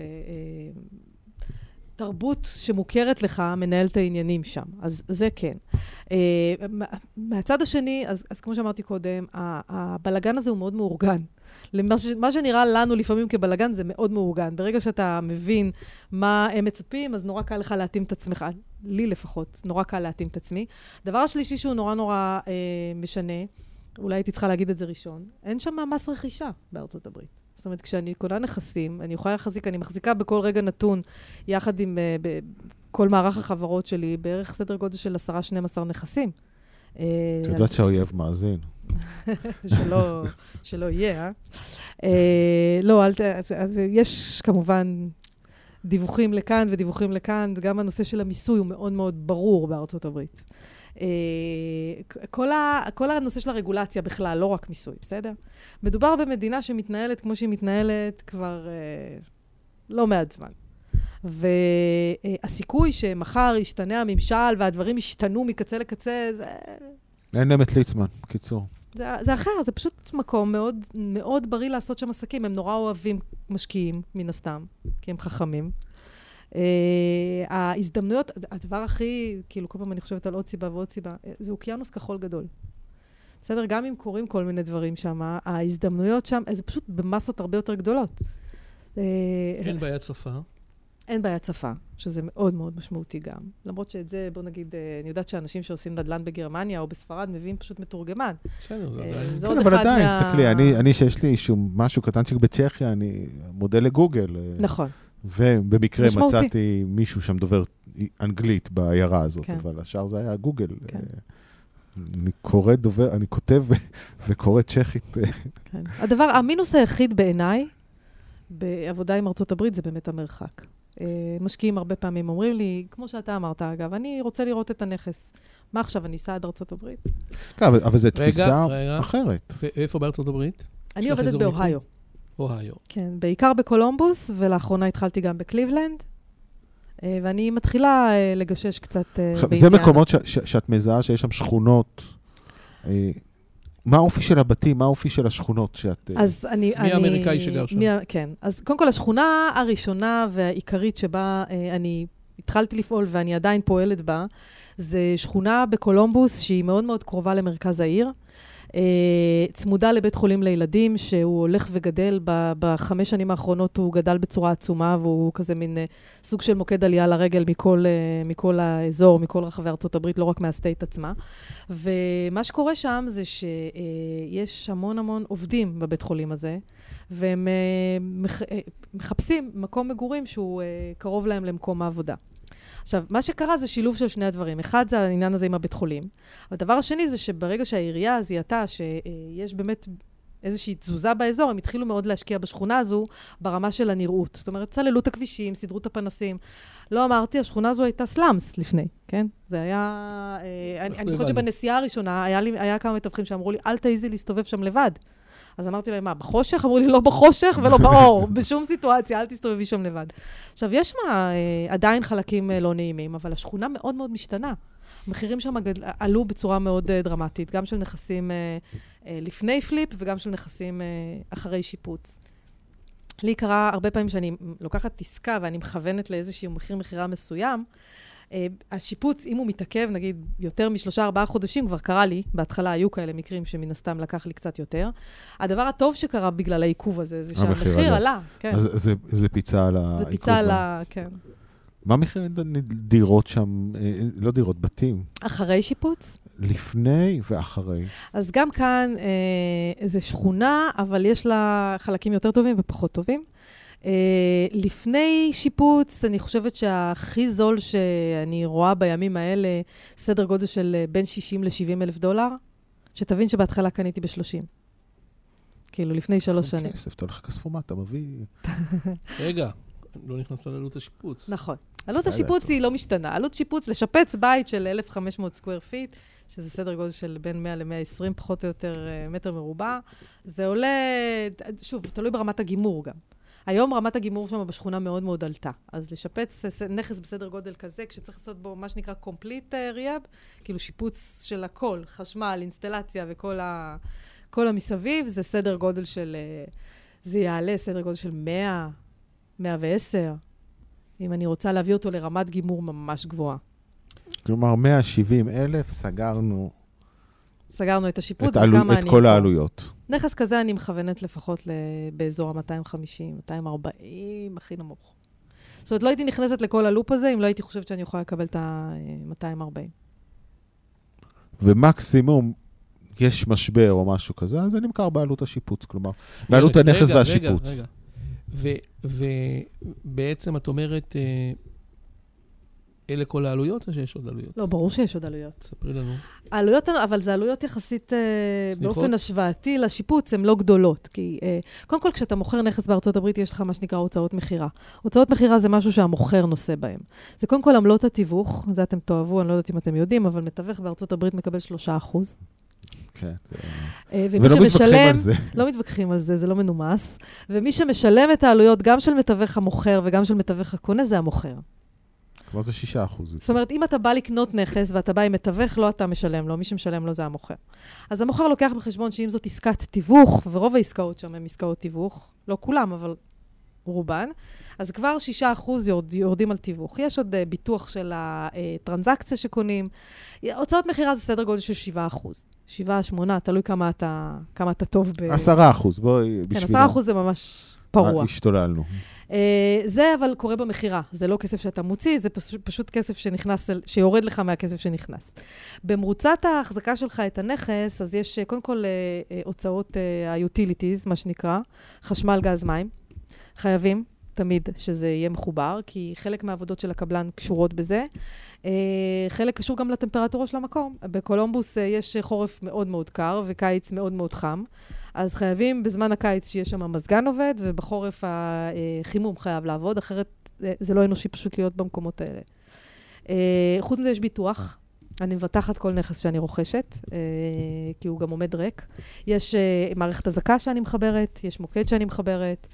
תרבות שמוכרת לך, מנהל את העניינים שם. אז זה כן. מהצד השני, אז, אז כמו שאמרתי קודם, הבלגן הזה הוא מאוד מאורגן. מה שנראה לנו לפעמים כבלגן זה מאוד מאורגן. ברגע שאתה מבין מה הם מצפים, אז נורא קל לך להתאים את עצמך. לי לפחות, נורא קל להתאים את עצמי. דבר השלישי שהוא נורא נורא אה, משנה, אולי הייתי צריכה להגיד את זה ראשון, אין שם מס רכישה בארצות הברית. זאת אומרת, כשאני קונה נכסים, אני יכולה להחזיק, אני מחזיקה בכל רגע נתון, יחד עם uh, כל מערך החברות שלי, בערך סדר גודל של עשרה שנים עשר נכסים. את יודעת שהאויב מאזין. שלא, שלא יהיה, אה? לא, יש כמובן דיווחים לכאן ודיווחים לכאן, גם הנושא של המיסוי הוא מאוד מאוד ברור בארצות הברית. כל, ה, כל הנושא של הרגולציה בכלל, לא רק מיסוי, בסדר? מדובר במדינה שמתנהלת כמו שהיא מתנהלת כבר אה, לא מעט זמן. והסיכוי שמחר ישתנה הממשל והדברים ישתנו מקצה לקצה, זה... אין להם את ליצמן, קיצור. זה, זה אחר, זה פשוט מקום מאוד, מאוד בריא לעשות שם עסקים. הם נורא אוהבים משקיעים, מן הסתם, כי הם חכמים. Uh, ההזדמנויות, הדבר הכי, כאילו כל פעם אני חושבת על עוד סיבה ועוד סיבה, זה אוקיינוס כחול גדול. בסדר? גם אם קורים כל מיני דברים שם, ההזדמנויות שם, זה פשוט במסות הרבה יותר גדולות. אין בעיית שפה. אין בעיית שפה, שזה מאוד מאוד משמעותי גם. למרות שאת זה, בוא נגיד, אני יודעת שאנשים שעושים נדל"ן בגרמניה או בספרד מביאים פשוט מתורגמן. בסדר, זה עדיין. כן, אבל עדיין, תסתכלי, אני שיש לי משהו קטנצ'יק בצ'כיה, אני מודל לגוגל. נכון. ובמקרה מצאתי מישהו שם דובר אנגלית בעיירה הזאת, אבל השאר זה היה גוגל. אני קורא דובר, אני כותב וקורא צ'כית. הדבר, המינוס היחיד בעיניי, בעבודה עם ארצות הברית, זה באמת המרחק. משקיעים הרבה פעמים אומרים לי, כמו שאתה אמרת אגב, אני רוצה לראות את הנכס. מה עכשיו, אני אסע עד ארצות הברית? כן, אבל זו תפיסה אחרת. ואיפה בארצות הברית? אני עובדת באוהיו. אוהיו. כן, בעיקר בקולומבוס, ולאחרונה התחלתי גם בקליבלנד, ואני מתחילה לגשש קצת בעניין. זה מקומות שאת מזהה שיש שם שכונות, מה האופי של הבתים, מה האופי של השכונות שאת... אז אני... מי האמריקאי שגר שם? כן, אז קודם כל השכונה הראשונה והעיקרית שבה אני התחלתי לפעול ואני עדיין פועלת בה, זה שכונה בקולומבוס שהיא מאוד מאוד קרובה למרכז העיר, צמודה לבית חולים לילדים, שהוא הולך וגדל, בחמש שנים האחרונות הוא גדל בצורה עצומה, והוא כזה מין סוג של מוקד עלייה לרגל מכל, מכל האזור, מכל רחבי ארצות הברית, לא רק מהסטייט עצמה. ומה שקורה שם זה שיש המון המון עובדים בבית חולים הזה, והם מחפשים מקום מגורים שהוא קרוב להם למקום העבודה. עכשיו, מה שקרה זה שילוב של שני הדברים. אחד זה העניין הזה עם הבית חולים. הדבר השני זה שברגע שהעירייה זיהתה שיש באמת איזושהי תזוזה באזור, הם התחילו מאוד להשקיע בשכונה הזו ברמה של הנראות. זאת אומרת, צללו את הכבישים, סידרו את הפנסים. לא אמרתי, השכונה הזו הייתה סלאמס לפני, כן? זה היה... אני זוכרת שבנסיעה הראשונה היה, לי, היה כמה מתווכים שאמרו לי, אל תעיזי להסתובב שם לבד. אז אמרתי להם, מה, בחושך? אמרו לי, לא בחושך ולא באור, בשום סיטואציה, אל תסתובבי שם לבד. עכשיו, יש מה, עדיין חלקים לא נעימים, אבל השכונה מאוד מאוד משתנה. המחירים שם עלו בצורה מאוד דרמטית, גם של נכסים לפני פליפ וגם של נכסים אחרי שיפוץ. לי קרה הרבה פעמים שאני לוקחת עסקה ואני מכוונת לאיזשהו מחיר מחירה מסוים, השיפוץ, אם הוא מתעכב, נגיד, יותר משלושה, ארבעה חודשים, כבר קרה לי, בהתחלה היו כאלה מקרים שמן הסתם לקח לי קצת יותר. הדבר הטוב שקרה בגלל העיכוב הזה, זה שהמחיר עלה. אז זה פיצה על העיכוב. זה פיצה על ה... כן. מה מחיר דירות שם, לא דירות, בתים? אחרי שיפוץ? לפני ואחרי. אז גם כאן זה שכונה, אבל יש לה חלקים יותר טובים ופחות טובים. Uh, לפני שיפוץ, אני חושבת שהכי זול שאני רואה בימים האלה, סדר גודל של בין שישים ל-שבעים אלף דולר, שתבין שבהתחלה קניתי ב-שלושים. כאילו, לפני שלוש שנים. כסף, אתה הולך כספומה, אתה מביא... רגע, לא נכנסת לעלות השיפוץ. נכון. עלות השיפוץ היא לא משתנה. עלות שיפוץ, לשפץ בית של אלף וחמש מאות סקוואר פיט, שזה סדר גודל של בין מאה ל-מאה ועשרים, פחות או יותר מטר מרובע, זה עולה, שוב, תלוי ברמת הגימור גם. היום רמת הגימור שם בשכונה מאוד מאוד עלתה. אז לשפץ נכס בסדר גודל כזה, כשצריך לעשות בו מה שנקרא complete rehab, כאילו שיפוץ של הכל, חשמל, אינסטלציה וכל ה, כל המסביב, זה סדר גודל של, זה יעלה סדר גודל של מאה, מאה ועשר, אם אני רוצה להביא אותו לרמת גימור ממש גבוהה. כלומר, מאה ושבעים אלף סגרנו... סגרנו את השיפוץ, את, עלו, את כל העלויות. נכס כזה אני מכוונת לפחות באזור ה-מאתיים וחמישים, מאתיים וארבעים, הכי נמוך. זאת אומרת, לא הייתי נכנסת לכל הלופ הזה, אם לא הייתי חושבת שאני יכולה לקבל את ה-מאתיים וארבעים. ומקסימום, יש משבר או משהו כזה, אז זה נמכר בעלות השיפוץ, כלומר, בעלות הנכס והשיפוץ. רגע, רגע. ובעצם את אומרת... אלה כל העלויות או שיש עוד עלויות? לא, ברור שיש עוד עלויות. ספרי לנו. העלויות, אבל זה עלויות יחסית באופן השוואתי לשיפוץ, הן לא גדולות. כי קודם כל, כשאתה מוכר נכס בארצות הברית, יש לך מה שנקרא הוצאות מחירה. הוצאות מחירה זה משהו שהמוכר נושא בהם. זה קודם כל עמלות התיווך, זה אתם תאהבו, אני לא יודעת אם אתם יודעים, אבל מתווך בארצות הברית מקבל שלושה אחוז. כן. ומי שמשלם, לא מתווכחים על זה, זה לא מנומס. ומי שמשלם את העלויות גם של מתווך המוכר וגם של מתווך הקונה, זה המוכר. כמו זה שישה אחוז. זאת אומרת, אם אתה בא לקנות נכס ואתה בא עם מתווך, לא אתה משלם לו, מי שמשלם לו זה המוכר. אז המוכר לוקח בחשבון שאם זאת עסקת תיווך, ורוב העסקאות שם הן עסקאות תיווך, לא כולם, אבל רובן, אז כבר שישה אחוז יורד, יורדים על תיווך. יש עוד uh, ביטוח של הטרנזקציה שקונים. הוצאות מחירה זה סדר גודל של שבעה אחוז. שבעה, שמונה, תלוי כמה אתה, כמה אתה טוב ב... עשרה אחוז, בואי בשבילה. כן, עשרה אחוז זה ממש פרוע. השתוללנו. Uh, זה אבל קורה במחירה, זה לא כסף שאתה מוציא, זה פשוט, פשוט כסף שנכנס, שיורד לך מהכסף שנכנס. במרוצת ההחזקה שלך את הנכס, אז יש קודם כל uh, הוצאות uh, ה-utilities, מה שנקרא, חשמל, גז, מים, חייבים תמיד שזה יהיה מחובר, כי חלק מהעבודות של הקבלן קשורות בזה. Uh, חלק קשור גם לטמפרטורה של המקום. בקולומבוס uh, יש חורף מאוד מאוד קר וקיץ מאוד מאוד חם. אז חייבים בזמן הקיץ שיש שם מזגן עובד, ובחורף החימום חייב לעבוד, אחרת זה לא אנושי פשוט להיות במקומות האלה. חוץ מזה יש ביטוח, אני מבטחת כל נכס שאני רוכשת, כי הוא גם עומד ריק. יש מערכת הזקה שאני מחברת, יש מוקד שאני מחברת,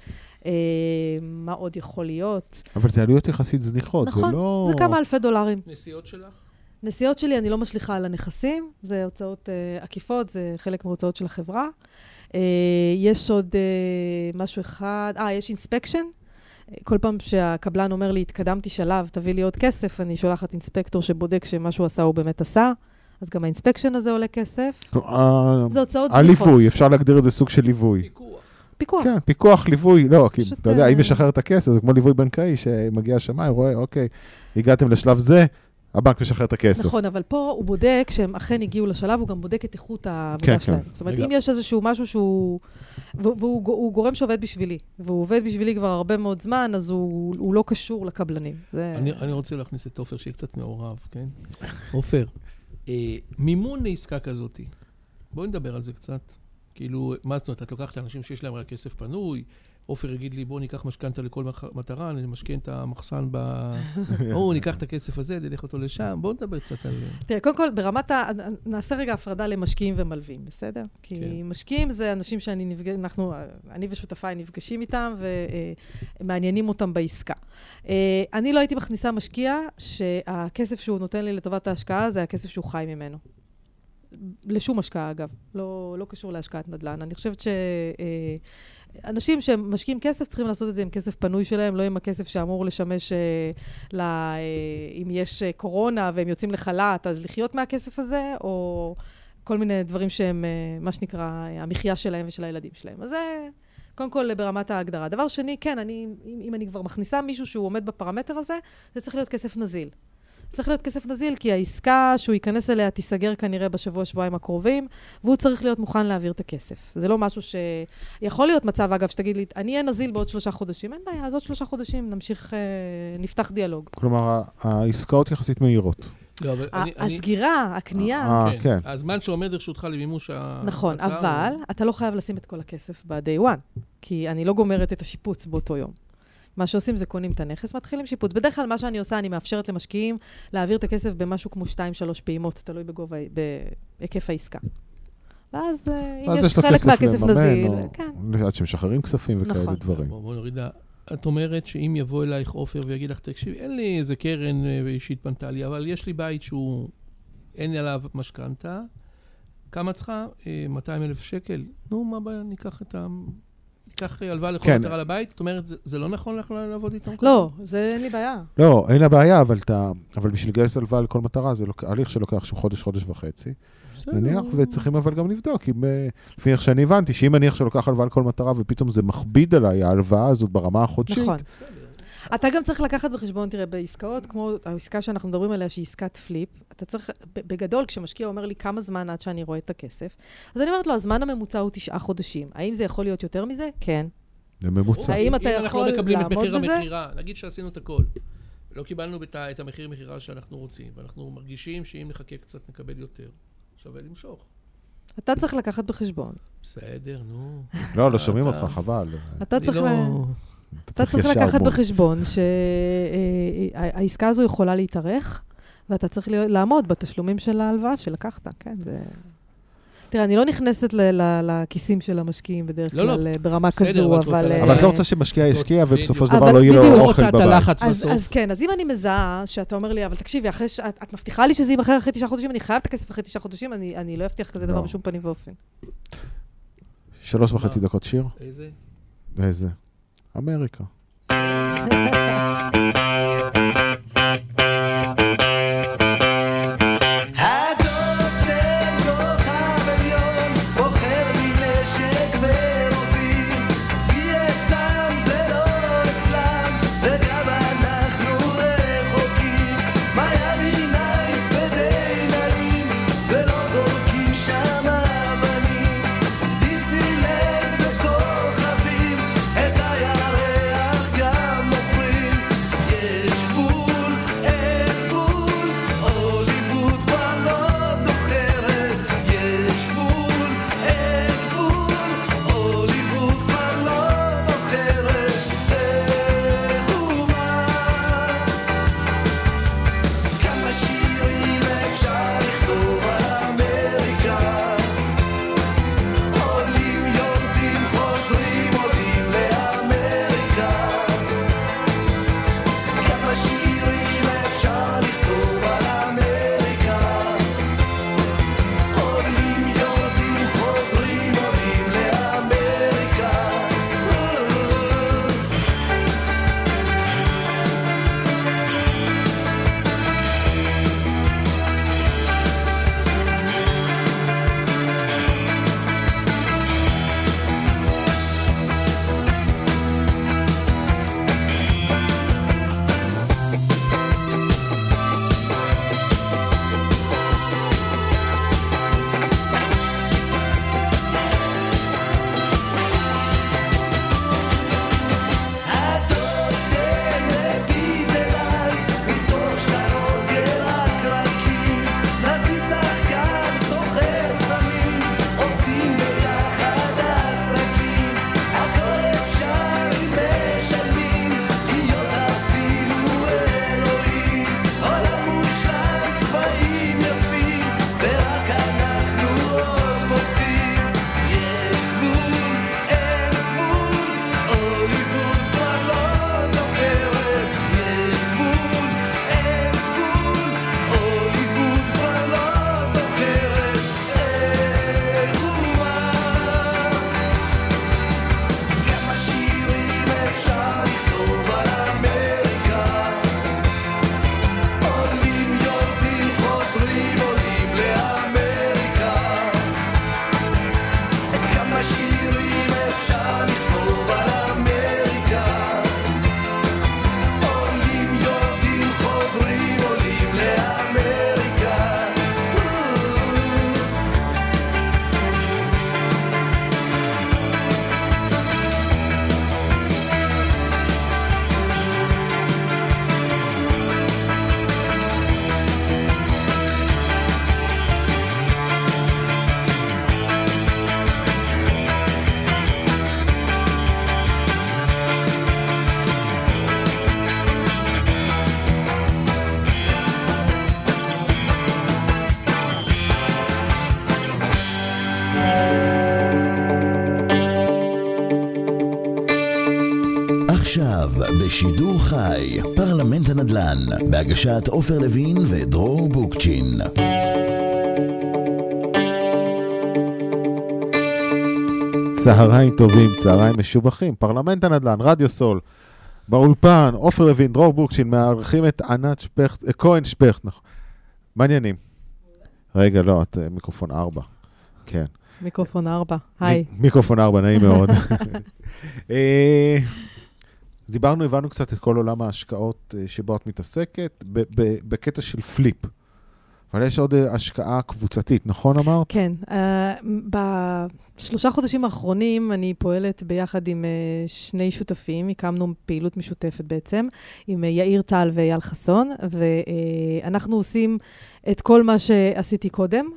מה עוד יכול להיות. אבל זה עלויות יחסית זניחות, נכון, זה לא... זה כמה אלפי דולרים. נסיעות שלך? נסיעות שלי אני לא משליחה על הנכסים, זה הוצאות uh, עקיפות, זה חלק מהוצאות של החברה. Uh, יש עוד uh, משהו אחד, אה, יש אינספקשן. Uh, כל פעם שהקבלן אומר לי, התקדמתי שלב, תביא לי עוד כסף, אני שולחת אינספקטור שבודק שמשהו עשה, הוא באמת עשה. אז גם האינספקשן הזה עולה כסף. זה הוצאות זניחות. הליווי, אפשר להגדיר את זה סוג של ליווי. פיקוח. פיקוח. כן, פיקוח, ליווי, לא, כי אתה יודע, אם משחרר את הכסף, זה כמו ליווי בנקאי, שמגיע השמאי, הוא רואה, אוקיי, הגעתם לשלב זה, הבנק משחרר את הכסף. נכון, אבל פה הוא בודק שהם אכן הגיעו לשלב, הוא גם בודק את איכות העבודה שלהם. זאת אומרת, אם יש איזשהו משהו שהוא... והוא גורם שעובד בשבילי, והוא עובד בשבילי כבר הרבה מאוד זמן, אז הוא לא קשור לקבלנים. אני רוצה להכניס את עופר, שיהיה קצת מעורב, כן? עופר, מימון לעסקה כזאת, בואי נדבר על זה קצת. כאילו, מה זאת אומרת, את לוקחת לאנשים שיש להם רק כסף פנוי, עופר יגיד לי, בוא ניקח משכנתה לכל מטרה, אני משכן את המחסן ב... או, ניקח את הכסף הזה, נלך אותו לשם, בואו נדבר קצת על... תראה, קודם כל, ברמת ה... נעשה רגע הפרדה למשקיעים ומלווים, בסדר? כי משקיעים זה אנשים שאני נפגש... אנחנו, אני ושותפיי נפגשים איתם ומעניינים אותם בעסקה. אני לא הייתי מכניסה משקיע שהכסף שהוא נותן לי לטובת ההשקעה, זה הכסף שהוא חי ממנו. לשום השקעה, אגב. לא, לא קשור להשקעת נדל"ן. אני חושבת ש... אנשים שמשקיעים כסף צריכים לעשות את זה עם כסף פנוי שלהם, לא עם הכסף שאמור לשמש, ל, אם יש קורונה והם יוצאים לחל"ת, אז לחיות מהכסף הזה, או כל מיני דברים שהם, מה שנקרא, המחיה שלהם ושל הילדים שלהם. אז זה, קודם כל, ברמת ההגדרה. דבר שני, כן, אני, אם אני כבר מכניסה מישהו שהוא עומד בפרמטר הזה, זה צריך להיות כסף נזיל. צריך להיות כסף נזיל, כי העסקה שהוא ייכנס אליה תיסגר כנראה בשבוע, שבועיים הקרובים, והוא צריך להיות מוכן להעביר את הכסף. זה לא משהו ש... יכול להיות מצב, אגב, שתגיד לי, אני אהיה נזיל בעוד שלושה חודשים. אין בעיה, אז עוד שלושה חודשים נמשיך, נפתח דיאלוג. כלומר, העסקאות יחסית מהירות. הסגירה, הקנייה. הזמן שעומד לרשותך למימוש ההצעה. נכון, אבל אתה לא חייב לשים את כל הכסף ב-day one, כי אני לא גומרת את השיפוץ באותו יום. מה שעושים זה קונים את הנכס, מתחילים שיפוץ. בדרך כלל מה שאני עושה, אני מאפשרת למשקיעים להעביר את הכסף במשהו כמו שתיים, שלוש פעימות, תלוי בגובה, בהיקף העסקה. ואז אם יש חלק מהכסף נזיל, כן. עד שמשחררים כספים וכאלה דברים. בוא נוריד, את אומרת שאם יבוא אלייך עופר ויגיד לך, תקשיב, אין לי איזה קרן אישית פנתה לי, אבל יש לי בית שהוא, אין לי עליו משכנתה, כמה צריכה? מאתיים אלף שקל. נו, מה בעיה? ניקח את ה... כך הלוואה לכל כן. מטרה לבית, זאת אומרת, זה, זה לא נכון לך לעבוד איתם? לא, זה אין לי בעיה. לא, אין לה בעיה, אבל, אתה, אבל בשביל לגייס הלוואה לכל מטרה, זה הליך שלוקח שהוא חודש, חודש וחצי. נניח, וצריכים אבל גם לבדוק, אם, לפי איך שאני הבנתי, שאם נניח שלוקח הלוואה לכל מטרה, ופתאום זה מכביד עליי, ההלוואה הזאת ברמה החודשית. נכון. אתה גם צריך לקחת בחשבון, תראה, בעסקאות, כמו העסקה שאנחנו מדברים עליה, שהיא עסקת פליפ, אתה צריך, בגדול, כשמשקיע אומר לי כמה זמן עד שאני רואה את הכסף, אז אני אומרת לו, הזמן הממוצע הוא תשעה חודשים. האם זה יכול להיות יותר מזה? כן. זה ממוצע. האם אתה יכול לעמוד בזה? נגיד שעשינו את הכל, לא קיבלנו את המחיר מחירה שאנחנו רוצים, ואנחנו מרגישים שאם נחכה קצת נקבל יותר, שווה למשוך. אתה צריך לקחת בחשבון. בסדר, נו. לא, לא שומעים אותך, חבל. אתה צריך אתה צריך לקחת בחשבון שהעסקה הזו יכולה להתארך, ואתה צריך לעמוד בתשלומים של ההלוואה שלקחת, כן? תראה, אני לא נכנסת לכיסים של המשקיעים בדרך כלל ברמה כזו, אבל... אבל אתה רוצה שמשקיע ישקיע, ובסופו של דבר לא יהיה לו אוכל בבית. אז כן, אז אם אני מזהה שאתה אומר לי, אבל תקשיבי, את מבטיחה לי שזה יימכר אחרי תשעה חודשים, אני חייב את הכסף אחרי תשעה חודשים, אני לא אבטיח כזה דבר בשום פנים ואופן. שלוש וחצי דקות שיר. איזה? איזה? אמריקה. דיסנילנד וכוכבים, את הירח גם מוכרים. עכשיו, בשידור חי, פרלמנט הנדל"ן, בהגשת עופר לוין ודרור בוקצ'ין. צהריים טובים, צהריים משובחים, פרלמנט הנדל"ן, רדיו סול, באולפן, עופר לוין, דרור בוקצ'ין, מארחים את ענת שפכט, כהן שפכט, נכון. מעניינים. רגע, לא, את מיקרופון ארבע. כן. מיקרופון ארבע, היי. מיקרופון ארבע, נעים מאוד. אז דיברנו, הבנו קצת את כל עולם ההשקעות שבו את מתעסקת, בקטע של פליפ. אבל יש עוד השקעה קבוצתית, נכון אמרת? כן. בשלושה חודשים האחרונים אני פועלת ביחד עם שני שותפים, הקמנו פעילות משותפת בעצם, עם יאיר טל ואייל חסון, ואנחנו עושים את כל מה שעשיתי קודם,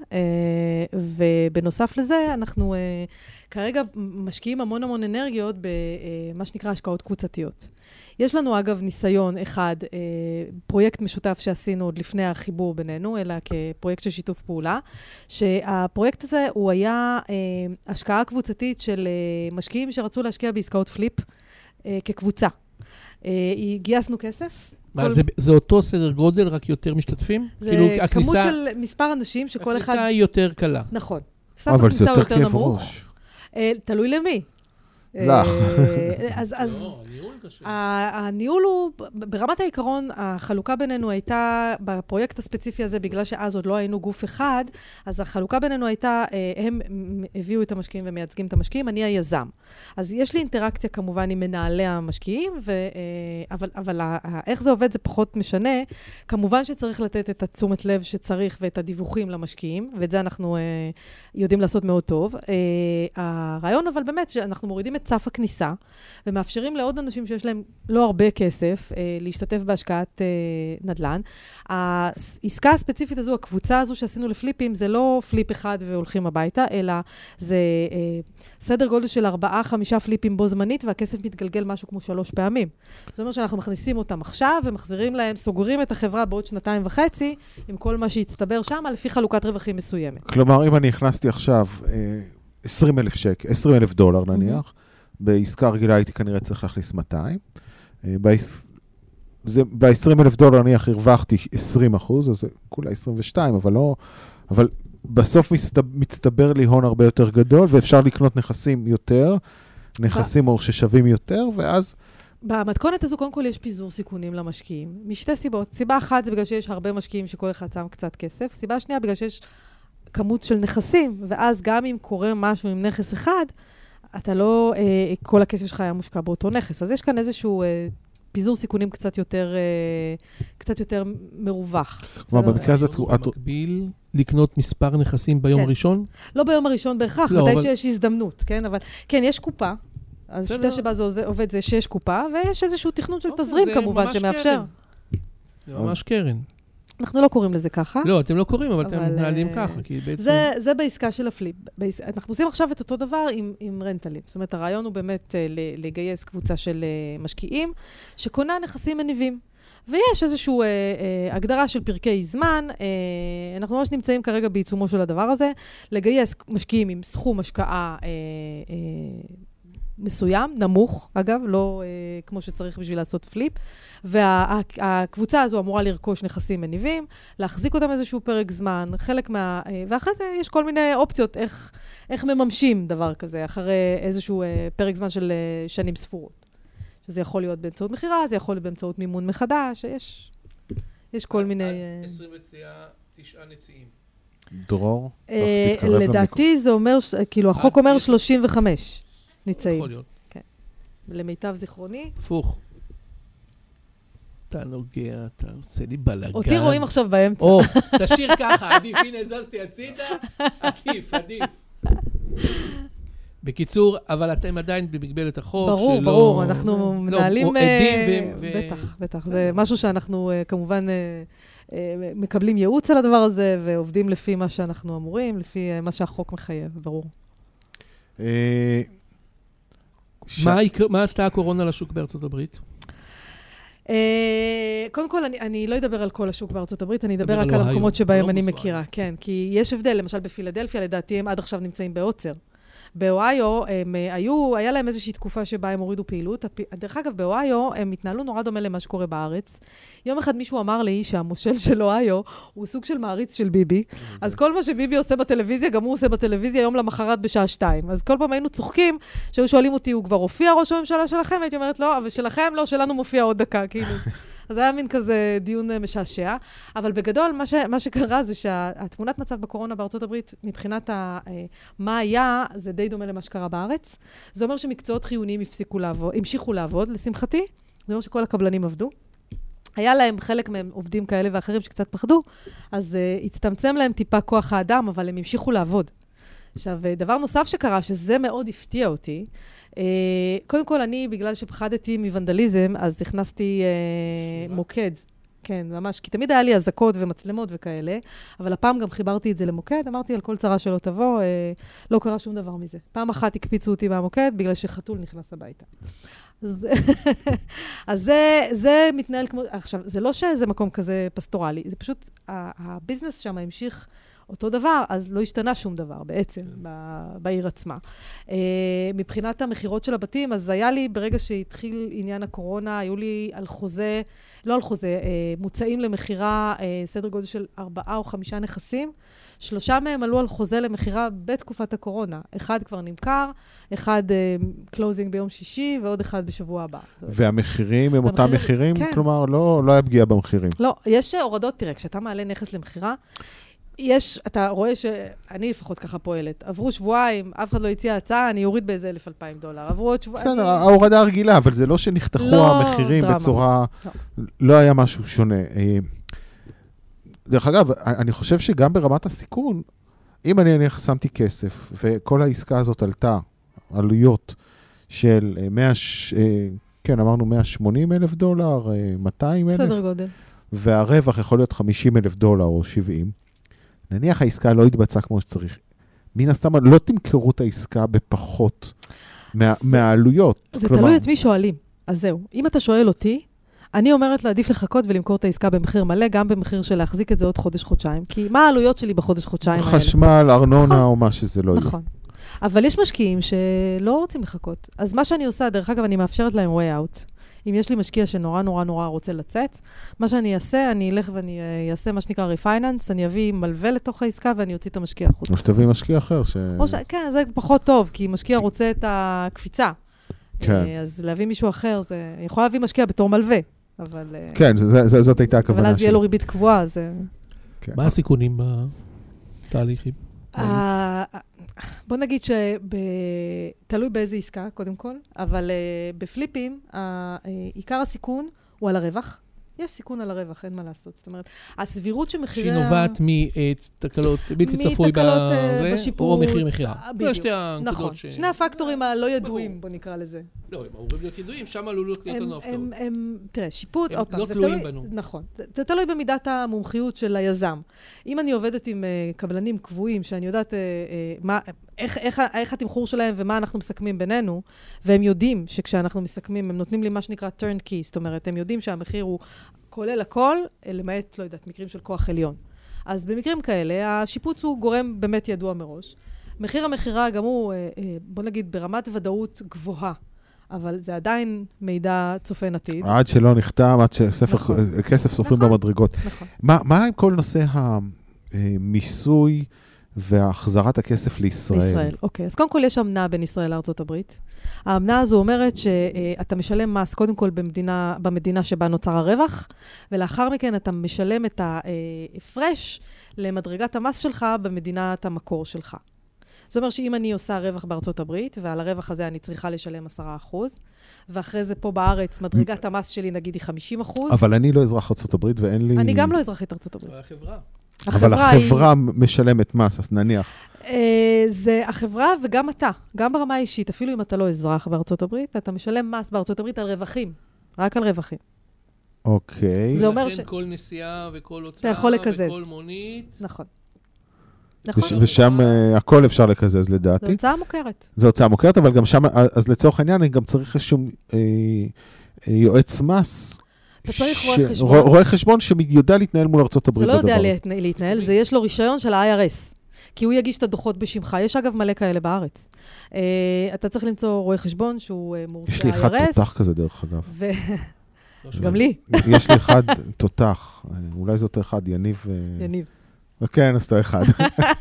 ובנוסף לזה אנחנו כרגע משקיעים המון המון אנרגיות במה שנקרא השקעות קבוצתיות. יש לנו אגב ניסיון אחד, פרויקט משותף שעשינו עוד לפני החיבור בינינו, אלא כפרויקט של שיתוף פעולה, שהפרויקט הזה הוא היה השקעה קבוצתית של משקיעים שרצו להשקיע בעסקאות פליפ כקבוצה. גייסנו כסף. כל... זה, זה אותו סדר גודל, רק יותר משתתפים? זה כאילו, כמות הכניסה, של מספר אנשים שכל הכניסה אחד... הכניסה היא יותר קלה. נכון. סף הכניסה הוא יותר נמוך. תלוי למי. לך. אז, אז הניהול הוא, ברמת העיקרון, החלוקה בינינו הייתה, בפרויקט הספציפי הזה, בגלל שאז עוד לא היינו גוף אחד, אז החלוקה בינינו הייתה, הם הביאו את המשקיעים ומייצגים את המשקיעים, אני היזם. אז יש לי אינטראקציה כמובן עם מנהלי המשקיעים, ו, אבל, אבל איך זה עובד זה פחות משנה. כמובן שצריך לתת את התשומת לב שצריך ואת הדיווחים למשקיעים, ואת זה אנחנו יודעים לעשות מאוד טוב. הרעיון אבל באמת שאנחנו מורידים את סף הכניסה, ומאפשרים לעוד אנשים שיש להם לא הרבה כסף, אה, להשתתף בהשקעת אה, נדל"ן. העסקה הספציפית הזו, הקבוצה הזו שעשינו לפליפים, זה לא פליפ אחד והולכים הביתה, אלא זה אה, סדר גודל של ארבעה, חמישה פליפים בו זמנית, והכסף מתגלגל משהו כמו שלוש פעמים. זאת אומרת שאנחנו מכניסים אותם עכשיו, ומחזירים להם, סוגרים את החברה בעוד שנתיים וחצי, עם כל מה שהצטבר שם, לפי חלוקת רווחים מסוימת. כלומר, אם אני הכנסתי עכשיו אה, עשרים אלף שק, עשרים אלף דולר נניח, בעסקה רגילה הייתי כנראה צריך להכניס מאתיים. ב-עשרים אלף דולר נניח הרווחתי עשרים אחוז, אז זה כולה עשרים ושתיים, אבל לא, אבל בסוף מצטבר לי הון הרבה יותר גדול, ואפשר לקנות נכסים יותר, נכסים או ששווים יותר, ואז... במתכונת הזו, קודם כל, יש פיזור סיכונים למשקיעים. משתי סיבות. סיבה אחת זה בגלל שיש הרבה משקיעים שכל אחד שם קצת כסף. סיבה שנייה, בגלל שיש כמות של נכסים, ואז גם אם קורה משהו עם נכס אחד, אתה לא, אה, כל הכסף שלך היה מושקע באותו נכס. אז יש כאן איזשהו אה, פיזור סיכונים קצת יותר, אה, קצת יותר מרווח. כלומר, במקרה הזה... הוא מקביל לקנות מספר נכסים ביום הראשון? לא ביום הראשון בהכרח, מתי שיש הזדמנות, כן? אבל כן, יש קופה. השיטה שבה זה עובד זה שיש קופה, ויש איזשהו תכנון של תזרים כמובן שמאפשר. זה ממש קרן. אנחנו לא קוראים לזה ככה. לא, אתם לא קוראים, אבל אתם מנהלים ככה, כי בעצם... זה, זה בעסקה של הפליפ. אנחנו עושים עכשיו את אותו דבר עם, עם רנטלים. זאת אומרת, הרעיון הוא באמת לגייס קבוצה של משקיעים, שקונה נכסים מניבים. ויש איזושהי אה, אה, הגדרה של פרקי זמן. אה, אנחנו ממש נמצאים כרגע בעיצומו של הדבר הזה, לגייס משקיעים עם סכום השקעה אה, אה, מסוים, נמוך, אגב, לא אה, כמו שצריך בשביל לעשות פליפ, והקבוצה הזו אמורה לרכוש נכסים מניבים, להחזיק אותם איזשהו פרק זמן, חלק מה... אה, ואחרי זה יש כל מיני אופציות איך, איך מממשים דבר כזה, אחרי איזשהו אה, פרק זמן של אה, שנים ספורות. שזה יכול להיות באמצעות מחירה, זה יכול להיות באמצעות מימון מחדש, יש, יש כל מיני... עשרים מציעה, תשעה נציעים. דרור? אה, לדעתי זה אומר, כאילו, החוק אומר שלושים וחמש. ניצאים. יכול להיות. כן. למיטב זיכרוני. הפוך. אתה נוגע, אתה עושה לי בלגן. אותי רואים עכשיו באמצע. או, תשאיר ככה, עדיף. הנה, זזתי הצידה, עדיף, עדיף. בקיצור, אבל אתם עדיין במגבלת החוק. ברור, ברור. אנחנו מנהלים... בטח, בטח. זה משהו שאנחנו כמובן מקבלים ייעוץ על הדבר הזה, ועובדים לפי מה שאנחנו אמורים, לפי מה שהחוק מחייב, ברור. מה עשתה הקורונה לשוק בארצות הברית? קודם כל, אני לא אדבר על כל השוק בארצות הברית, אני אדבר רק על המקומות שבהם אני מכירה. כן, כי יש הבדל, למשל בפילדלפיה, לדעתי הם עד עכשיו נמצאים בעוצר. באוהיו, הם היו, היה להם איזושהי תקופה שבה הם הורידו פעילות. דרך אגב, באוהיו הם התנהלו נורא דומה למה שקורה בארץ. יום אחד מישהו אמר לי שהמושל של אוהיו הוא סוג של מעריץ של ביבי. אז כל מה שביבי עושה בטלוויזיה, גם הוא עושה בטלוויזיה יום למחרת בשעה שתיים. אז כל פעם היינו צוחקים, שהיו שואלים אותי, הוא כבר הופיע ראש הממשלה שלכם? הייתי אומרת, לא, אבל שלכם לא, שלנו מופיע עוד דקה, כאילו. אז היה מין כזה דיון משעשע, אבל בגדול מה, ש, מה שקרה זה שהתמונת מצב בקורונה בארצות הברית, מבחינת ה, מה היה, זה די דומה למה שקרה בארץ. זה אומר שמקצועות חיוניים הפסיקו לעבוד, המשיכו לעבוד, לשמחתי. זה אומר שכל הקבלנים עבדו. היה להם חלק מהם עובדים כאלה ואחרים שקצת פחדו, אז uh, הצטמצם להם טיפה כוח האדם, אבל הם המשיכו לעבוד. עכשיו, דבר נוסף שקרה, שזה מאוד הפתיע אותי, Uh, קודם כל, אני, בגלל שפחדתי מוונדליזם, אז הכנסתי uh, מוקד. כן, ממש, כי תמיד היה לי הזקות ומצלמות וכאלה, אבל הפעם גם חיברתי את זה למוקד, אמרתי על כל צרה שלא תבוא, uh, לא קרה שום דבר מזה. פעם אחת הקפיצו אותי מהמוקד, בגלל שחתול נכנס הביתה. אז, אז זה, זה מתנהל כמו... עכשיו, זה לא שזה מקום כזה פסטורלי, זה פשוט, הביזנס שם המשיך אותו דבר, אז לא השתנה שום דבר בעצם בעיר עצמה. מבחינת המחירות של הבתים, אז היה לי, ברגע שהתחיל עניין הקורונה, היו לי על חוזה, לא על חוזה, מוצאים למחירה סדר גודל של ארבעה או חמישה נכסים, שלושה מהם עלו על חוזה למחירה בתקופת הקורונה. אחד כבר נמכר, אחד קלוזינג ביום שישי, ועוד אחד בשבוע הבא. והמחירים הם אותם מחירים? כלומר, לא היה פגיעה במחירים. לא, יש הורדות, תראה, כשאתה מעלה נכס למחירה, יש, אתה רואה שאני לפחות ככה פועלת. עברו שבועיים, אף אחד לא הציע הצעה, אני אוריד באיזה אלף אלפיים דולר. עברו עוד שבועיים. בסדר, ההורדה הרגילה, אבל זה לא שנחתכו המחירים בצורה... לא היה משהו שונה. דרך אגב, אני חושב שגם ברמת הסיכון, אם אני שמתי כסף, וכל העסקה הזאת עלתה, עלויות של מאה, כן, אמרנו מאה ושמונים אלף דולר, מאתיים אלף. סדר גודל. והרווח יכול להיות חמישים אלף דולר או שבעים. נניח העסקה לא התבצעה כמו שצריך. מן הסתם, לא תמכרו את העסקה בפחות מה, זה, מהעלויות. זה כלומר... תלוי את מי שואלים. אז זהו. אם אתה שואל אותי, אני אומרת לעדיף לחכות ולמכור את העסקה במחיר מלא, גם במחיר של להחזיק את זה עוד חודש-חודשיים. כי מה העלויות שלי בחודש-חודשיים האלה? חשמל, ארנונה נכון. או מה שזה לא יהיה. נכון. אבל יש משקיעים שלא רוצים לחכות. אז מה שאני עושה, דרך אגב, אני מאפשרת להם way out. אם יש לי משקיע שנורא נורא נורא רוצה לצאת, מה שאני אעשה, אני אלך ואני אעשה מה שנקרא ריפייננס, אני אביא מלווה לתוך העסקה ואני אוציא את המשקיע החוצה. או שתביא משקיע אחר. ש... ש... כן, זה פחות טוב, כי משקיע רוצה את הקפיצה. כן. אז להביא מישהו אחר, זה יכול להביא משקיע בתור מלווה, אבל... כן, זה, זה, זאת הייתה הכוונה שלי. אבל אז יהיה לו ריבית קבועה, זה... כן. מה הסיכונים בתהליכים? בוא נגיד שתלוי באיזה עסקה, קודם כל, אבל בפליפים, עיקר הסיכון הוא על הרווח. יש סיכון על הרווח, אין מה לעשות. זאת אומרת, הסבירות שמחירי... שנובעת מתקלות בלתי צפוי בזה, או מחיר מחירה. בדיוק, נכון. שני הפקטורים הלא ידועים, בוא נקרא לזה. לא, הם אמורים להיות ידועים, שם עלולות להיות לנו הפתעות. תראה, שיפוץ, עוד פעם, לא תלויים בנו. נכון. זה תלוי במידת המומחיות של היזם. אם אני עובדת עם קבלנים קבועים, שאני יודעת איך התמחור שלהם ומה אנחנו מסכמים בינינו, והם יודעים שכשאנחנו מסכמים, הם נותנים לי מה שנקרא turn key, זאת אומרת, הם יודעים שהמחיר הוא כולל הכל, למעט, לא יודעת, מקרים של כוח עליון. אז במקרים כאלה, השיפוץ הוא גורם באמת ידוע מראש. מחיר המחירה גם הוא, בוא נגיד, ברמת ודאות גבוהה, אבל זה עדיין מידע צופן עתיד. עד שלא נחתם, עד שכסף סופרים במדרגות. מה עם כל נושא המיסוי והחזרת הכסף לישראל? לישראל, אוקיי. אז קודם כל יש אמנה בין ישראל לארצות הברית. האמנה הזו אומרת שאתה משלם מס קודם כל במדינה, במדינה שבה נוצר הרווח, ולאחר מכן אתה משלם את ההפרש למדרגת המס שלך במדינת המקור שלך. זאת אומרת שאם אני עושה רווח בארצות הברית, ועל הרווח הזה אני צריכה לשלם עשרה אחוז, ואחרי זה פה בארץ מדרגת המס שלי נגיד היא חמישים אחוז. אבל אני לא אזרח ארצות הברית ואין לי... אני גם לא אזרחית ארצות הברית. החברה. אבל החברה משלמת מס, אז נניח. זה החברה וגם אתה, גם ברמה האישית, אפילו אם אתה לא אזרח בארצות הברית, אתה משלם מס בארצות הברית על רווחים, רק על רווחים. אוקיי. זה אומר ש... ולכן כל נסיעה וכל הוצאה וכל מונית. נכון. ושם הכל אפשר לקזז לדעתי. זו הוצאה מוכרת. זו הוצאה מוכרת, אבל גם שם, אז לצורך העניין, אני גם צריך איזשהו יועץ מס. אתה צריך רואה חשבון. רואה חשבון שיודע להתנהל מול ארצות הברית. זה לא יודע להתנהל, זה יש לו רישיון של ה-איי אר אס. כי הוא יגיש את הדוחות בשמך. יש אגב מלא כאלה בארץ. אתה צריך למצוא רואה חשבון שהוא מורשה יש לי אחד תותח כזה דרך אגב. גם לי. יש לי אחד תותח, אולי זאת אחד, יניב. יניב. כן, אז אתה אחד.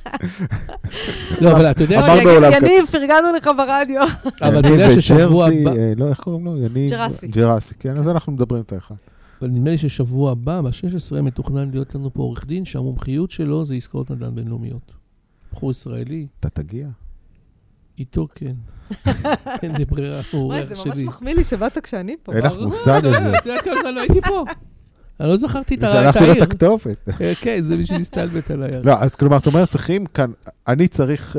לא, אבל אתה יודע... יניב, פרגנו לך ברדיו. אבל אתה יודע ששבוע הבא... לא, איך קוראים לו? יניב... ג'רסי. ג'רסי, כן, אז אנחנו מדברים את האחד. אבל נדמה לי ששבוע הבא, ב-שש עשרה, מתוכנן להיות לנו פה עורך דין, שהמומחיות שלו זה עסקאות נדל"ן בינלאומיות. בחור ישראלי. אתה תגיע? איתו, כן. אין לי ברירה, הוא אורח שלי. וואי, זה ממש מחמיא לי שבאת כשאני פה. אין לך מושג על זה. אתה יודע כמה זמן לא הייתי פה. אני לא זכרתי את העיר. ושלחתי לו את הכתובת. כן, זה בשביל להסתלבט על העיר. לא, אז כלומר, אתה אומר, צריכים כאן, אני צריך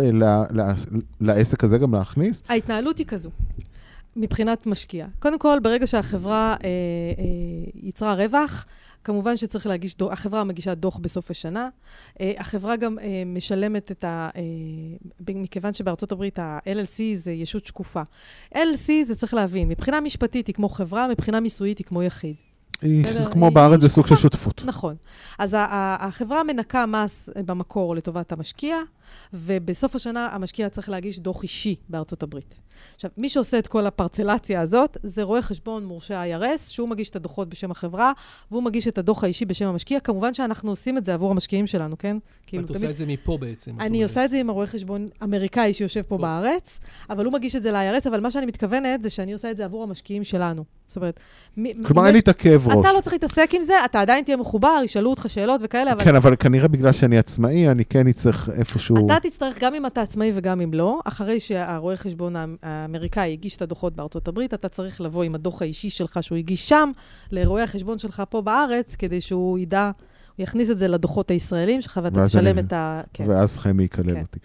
לעסק הזה גם להכניס? ההתנהלות היא כזו, מבחינת משקיע. קודם כל, ברגע שהחברה יצרה רווח, כמובן שצריך להגיש דוח, החברה מגישה דוח בסוף השנה. החברה גם משלמת את ה... מכיוון שבארצות הברית ה-אל אל סי זה ישות שקופה. אל אל סי זה צריך להבין, מבחינה משפטית היא כמו חברה, מבחינה מיסויית היא כמו יחיד. כמו בארץ זה סוג של שותפות. נכון. אז החברה מנקה מס במקור לטובת המשקיע, ובסוף השנה המשקיע צריך להגיש דוח אישי בארצות הברית. עכשיו, מי שעושה את כל הפרצלציה הזאת, זה רואה חשבון מורשה איי אר אס, שהוא מגיש את הדוחות בשם החברה, והוא מגיש את הדוח האישי בשם המשקיע. כמובן שאנחנו עושים את זה עבור המשקיעים שלנו, כן? את עושה את זה מפה בעצם. אני עושה את זה עם הרואה חשבון אמריקאי שיושב פה בארץ, אבל הוא מגיש את זה ל-איי אר אס, אבל מה שאני מתכוונת זה שאני עושה את זה עבור המשקיעים שלנו. זאת אומרת, כלומר, אין לי את הכאב ראש. אתה לא צריך להתעסק עם זה, אתה עדיין תהיה מחובר, ישאלו אותך שאלות וכאלה, אבל... כן, אבל כנראה בגלל שאני עצמאי, אני כן אצטרך איפשהו... אתה תצטרך גם אם אתה עצמאי וגם אם לא, אחרי שהרואה חשבון האמריקאי הגיש את הדוחות בארצות הברית, אתה צריך לבוא עם הדוח האישי שלך שהוא הגיש שם, לרואה החשבון שלך פה בארץ, כדי שהוא ידע, הוא יכניס את זה לדוחות הישראלים שלך, ואתה תשלם את ה... ואז חיימי יקלל אותי.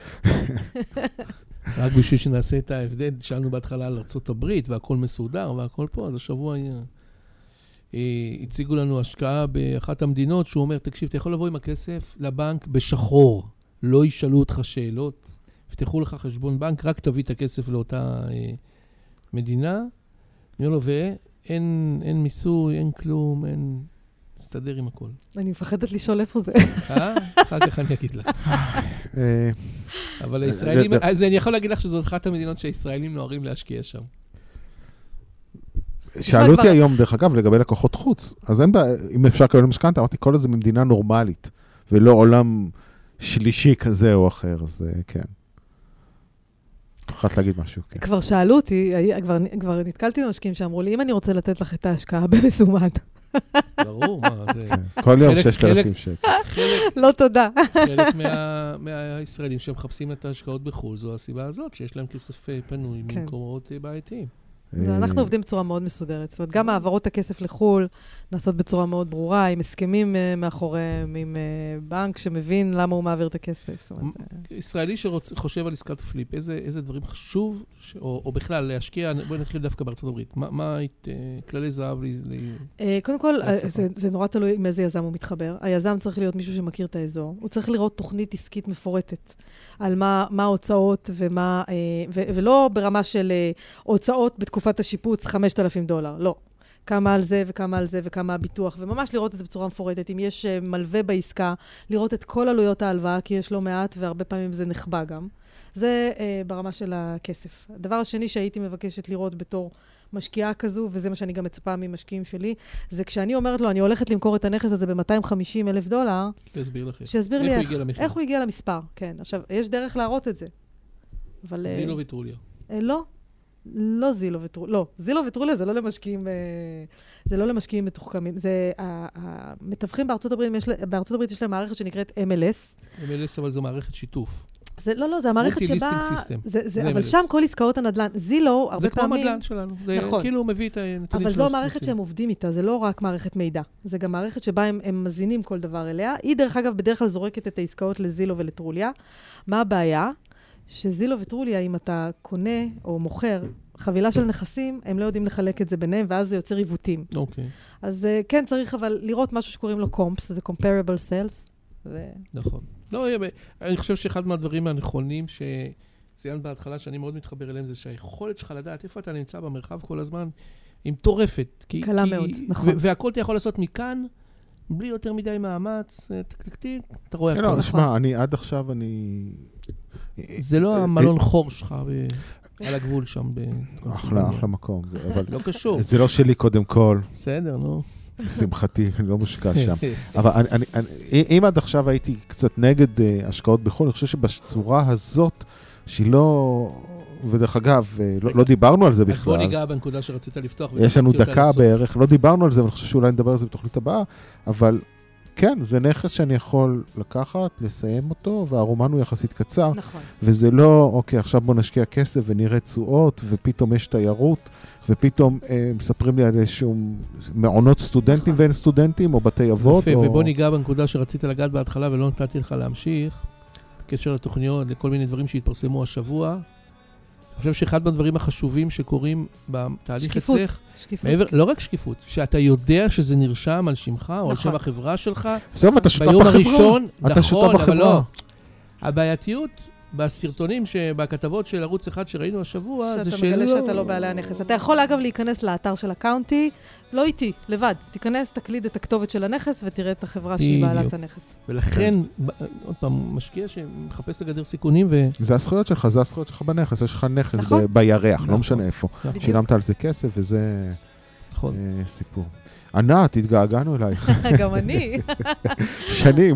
רק בשביל שנעשה את ההבדל, שאלנו בהתחלה על ארצות הברית, והכל מסודר, והכל פה, אז השבוע הציגו לנו השקעה באחת המדינות, שהוא אומר, תקשיב, אתה יכול לבוא עם הכסף לבנק בשחור, לא ישאלו אותך שאלות, יפתחו לך חשבון בנק, רק תביא את הכסף לאותה מדינה, אני אומר לו, ואין אין מיסוי, אין כלום, אין... תסתדר עם הכל. אני מפחדת לשאול איפה זה. אה? אחר כך אני אגיד לך. אבל הישראלים, אז אני יכול להגיד לך שזו אחת המדינות שהישראלים נוהרים להשקיע שם. שאלו אותי היום, דרך אגב, לגבי לקוחות חוץ. אז אין בה, אם אפשר לקבל משכנתא, אמרתי, כל זה ממדינה נורמלית, ולא עולם שלישי כזה או אחר, אז כן. תוכלת להגיד משהו, כן. כבר שאלו אותי, כבר נתקלתי במשקיעים שאמרו לי, אם אני רוצה לתת לך את ההשקעה במסומד. ברור, מה זה... כל יום ששת אלפים שקל. לא תודה. חלק מהישראלים שמחפשים את ההשקעות בחו"ל, זו הסיבה הזאת, שיש להם כסף פנוי ממקומות בעייתיים. אנחנו עובדים בצורה מאוד מסודרת. זאת אומרת, גם העברות הכסף לחו"ל נעשות בצורה מאוד ברורה, עם הסכמים מאחוריהם, עם בנק שמבין למה הוא מעביר את הכסף. ישראלי שחושב על עסקת פליפ, איזה דברים חשוב, או בכלל להשקיע, בואי נתחיל דווקא בארצות הברית. מה כללי זהב? קודם כל, זה נורא תלוי עם איזה יזם הוא מתחבר. היזם צריך להיות מישהו שמכיר את האזור. הוא צריך לראות תוכנית עסקית מפורטת על מה ההוצאות ומה, ולא ברמה של הוצאות בתקופת השיפוץ חמשת אלפים דולר, לא. כמה על זה וכמה על זה וכמה הביטוח, וממש לראות את זה בצורה מפורטת. אם יש מלווה בעסקה, לראות את כל עלויות ההלוואה, כי יש לא מעט והרבה פעמים זה נחבא גם. זה אה, ברמה של הכסף. הדבר השני שהייתי מבקשת לראות בתור משקיעה כזו, וזה מה שאני גם מצפה ממשקיעים שלי, זה כשאני אומרת לו, אני הולכת למכור את הנכס הזה ב-מאתיים וחמישים אלף דולר, תסביר לך. שיסביר לי איך, איך הוא הגיע למספר. כן, עכשיו, יש דרך להראות את זה. אבל, זילו וטרוליה. אה, לא. לא זילו וטרוליה, לא, זילו וטרוליה זה לא למשקיעים, זה לא למשקיעים מתוחכמים, זה, המתווכים בארצות הברית, בארצות הברית יש להם מערכת שנקראת אם אל אס. אם אל אס אבל זו מערכת שיתוף. זה, לא, לא, זה המערכת שבה, זה, זה, אבל שם כל עסקאות הנדל"ן, זילו, הרבה פעמים... זה כמו המדל"ן שלנו, זה נכון. כאילו הוא מביא את הנתונים שלו. אבל זו המערכת שהם עובדים איתה, זה לא רק מערכת מידע, זה גם מערכת שבה הם, הם מזינים כל דבר אליה. היא דרך אגב בדרך כלל זורקת את העסקאות לזילו ולטרוליה. מה הבעיה? שזילו וטרוליה, אם אתה קונה או מוכר חבילה של נכסים, הם לא יודעים לחלק את זה ביניהם, ואז זה יוצר עיוותים. אוקיי. אז כן צריך אבל לראות משהו שקוראים לו קומפס, זה comparable sales. נכון. לא, אני חושב שאחד מהדברים הנכונים שציינת בהתחלה, שאני מאוד מתחבר אליהם, זה שהיכולת שלך לדעת איפה אתה נמצא במרחב כל הזמן, היא מטורפת. קלה מאוד, נכון. והכל אתה יכול לעשות מכאן, בלי יותר מדי מאמץ, תקתקתיק, אתה רואה הכל. לא, תשמע, אני עד עכשיו, אני... זה לא המלון חור שלך על הגבול שם. אחלה, אחלה מקום. לא קשור. זה לא שלי קודם כל. בסדר, נו. שמחתי, אני לא מושקע שם. אבל אני, אני, אם עד עכשיו הייתי קצת נגד השקעות בחו"ל, אני חושב שבצורה הזאת, שהיא לא... ודרך אגב, לא, לא דיברנו על זה בכלל. אז בוא ניגע בנקודה שרצית לפתוח. יש לנו דקה בערך, לא דיברנו על זה, ואני חושב שאולי נדבר על זה בתוכנית הבאה, אבל כן, זה נכס שאני יכול לקחת, לסיים אותו, והרומן הוא יחסית קצר. נכון. וזה לא, אוקיי, עכשיו בוא נשקיע כסף ונראה תשואות, ופתאום יש תיירות, ופתאום אה, מספרים לי על איזשהו מעונות סטודנטים ואין סטודנטים, או בתי אבות. יפה, או... ובוא ניגע בנקודה שרצית לגעת בהתחלה, ולא נתתי לך להמשיך, בקשר לתוכניות, לכל מיני דברים שהתפרסמו השבוע. אני חושב שאחד מהדברים החשובים שקורים בתהליך שקיפות, אצלך, שקיפות. מעבר, לא רק שקיפות, שאתה יודע שזה נרשם על שמך, נכון. או על שם החברה שלך, בסוף אתה שותף ביום בחברה. הראשון, אתה נכון, אבל לא. בחברה. הבעייתיות בסרטונים, בכתבות של ערוץ אחד שראינו השבוע, זה שאתה שלא... מגלה שאתה לא בעלי הנכס. אתה יכול אגב להיכנס לאתר של הקאונטי, לא איתי, לבד. תיכנס, תקליד את הכתובת של הנכס ותראה את החברה שהיא בעלת הנכס. ולכן, עוד פעם, משקיע שמחפש לגדר סיכונים ו... זה הזכויות שלך, זה הזכויות שלך בנכס, יש לך נכס בירח, לא משנה איפה. שילמת על זה כסף וזה סיפור. ענת, התגעגענו אלייך. גם אני. שנים.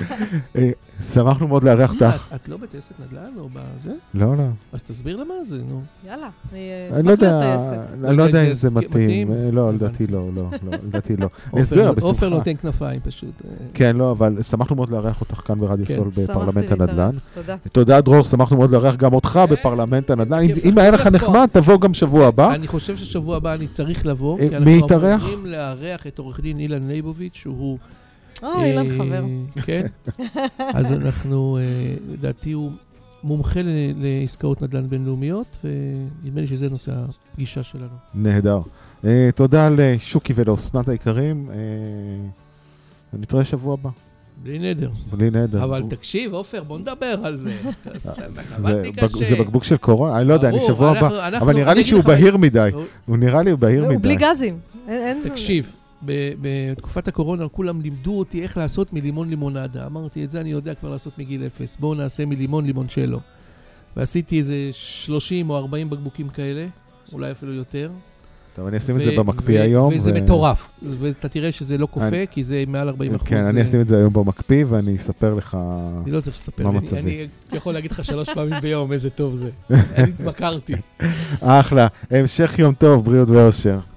שמחנו מאוד לארח אותך. את לא בטייסת נדל"ן או בזה? לא, לא. אז תסביר למה זה, נו. יאללה, אני אני לא אשמח יודע, לטייסת. אני לא יודע אם זה מתאים. לא, לדעתי לא, לא, לדעתי לא. אני אסביר, בשמחה. אופר נותן כנפיים פשוט. כן, לא, אבל שמחנו מאוד לארח אותך כאן ברדיו סול בפרלמנט הנדל"ן. תודה. תודה, דרור, שמחנו מאוד לארח גם אותך בפרלמנט הנדל"ן. אם היה לך נחמד, תבוא גם שבוע הבא. אני חושב ששבוע הבא אני צריך לבוא, כי מי אנחנו יתארח? אמורים לארח את עורך דין אילן ליבוביץ', שהוא... או, אילן חבר. כן. אז אנחנו, לדעתי, הוא מומחה לעסקאות נדל"ן בינלאומיות, ונדמה לי שזה נושא הפגישה שלנו. נהדר. תודה לשוקי ולאוסנת היקרים. נתראה שבוע הבא. בלי נדר. בלי נדר. אבל תקשיב, אופר, בוא נדבר על זה. זה בקבוק של קורונה, אני לא יודע, אני שבוע הבא. אבל נראה לי שהוא בהיר מדי. הוא נראה לי בהיר מדי. הוא בלי גזים. תקשיב. בתקופת הקורונה כולם לימדו אותי איך לעשות מלימון לימונדה. אמרתי, את זה אני יודע כבר לעשות מגיל אפס. בואו נעשה מלימון לימונצ'לו. ועשיתי איזה שלושים או ארבעים בקבוקים כאלה, אולי אפילו יותר. טוב, אני אשים את זה במקפיא היום. וזה מטורף. ואתה תראה שזה לא קופה, כי זה מעל ארבעים אחוז. כן, אני אשים את זה היום במקפיא, ואני אספר לך מה מצבי. אני לא צריך לספר. אני יכול להגיד לך שלוש פעמים ביום, איזה טוב זה. אני התמכרתי. אחלה. המשך יום טוב, בריאות ואושר.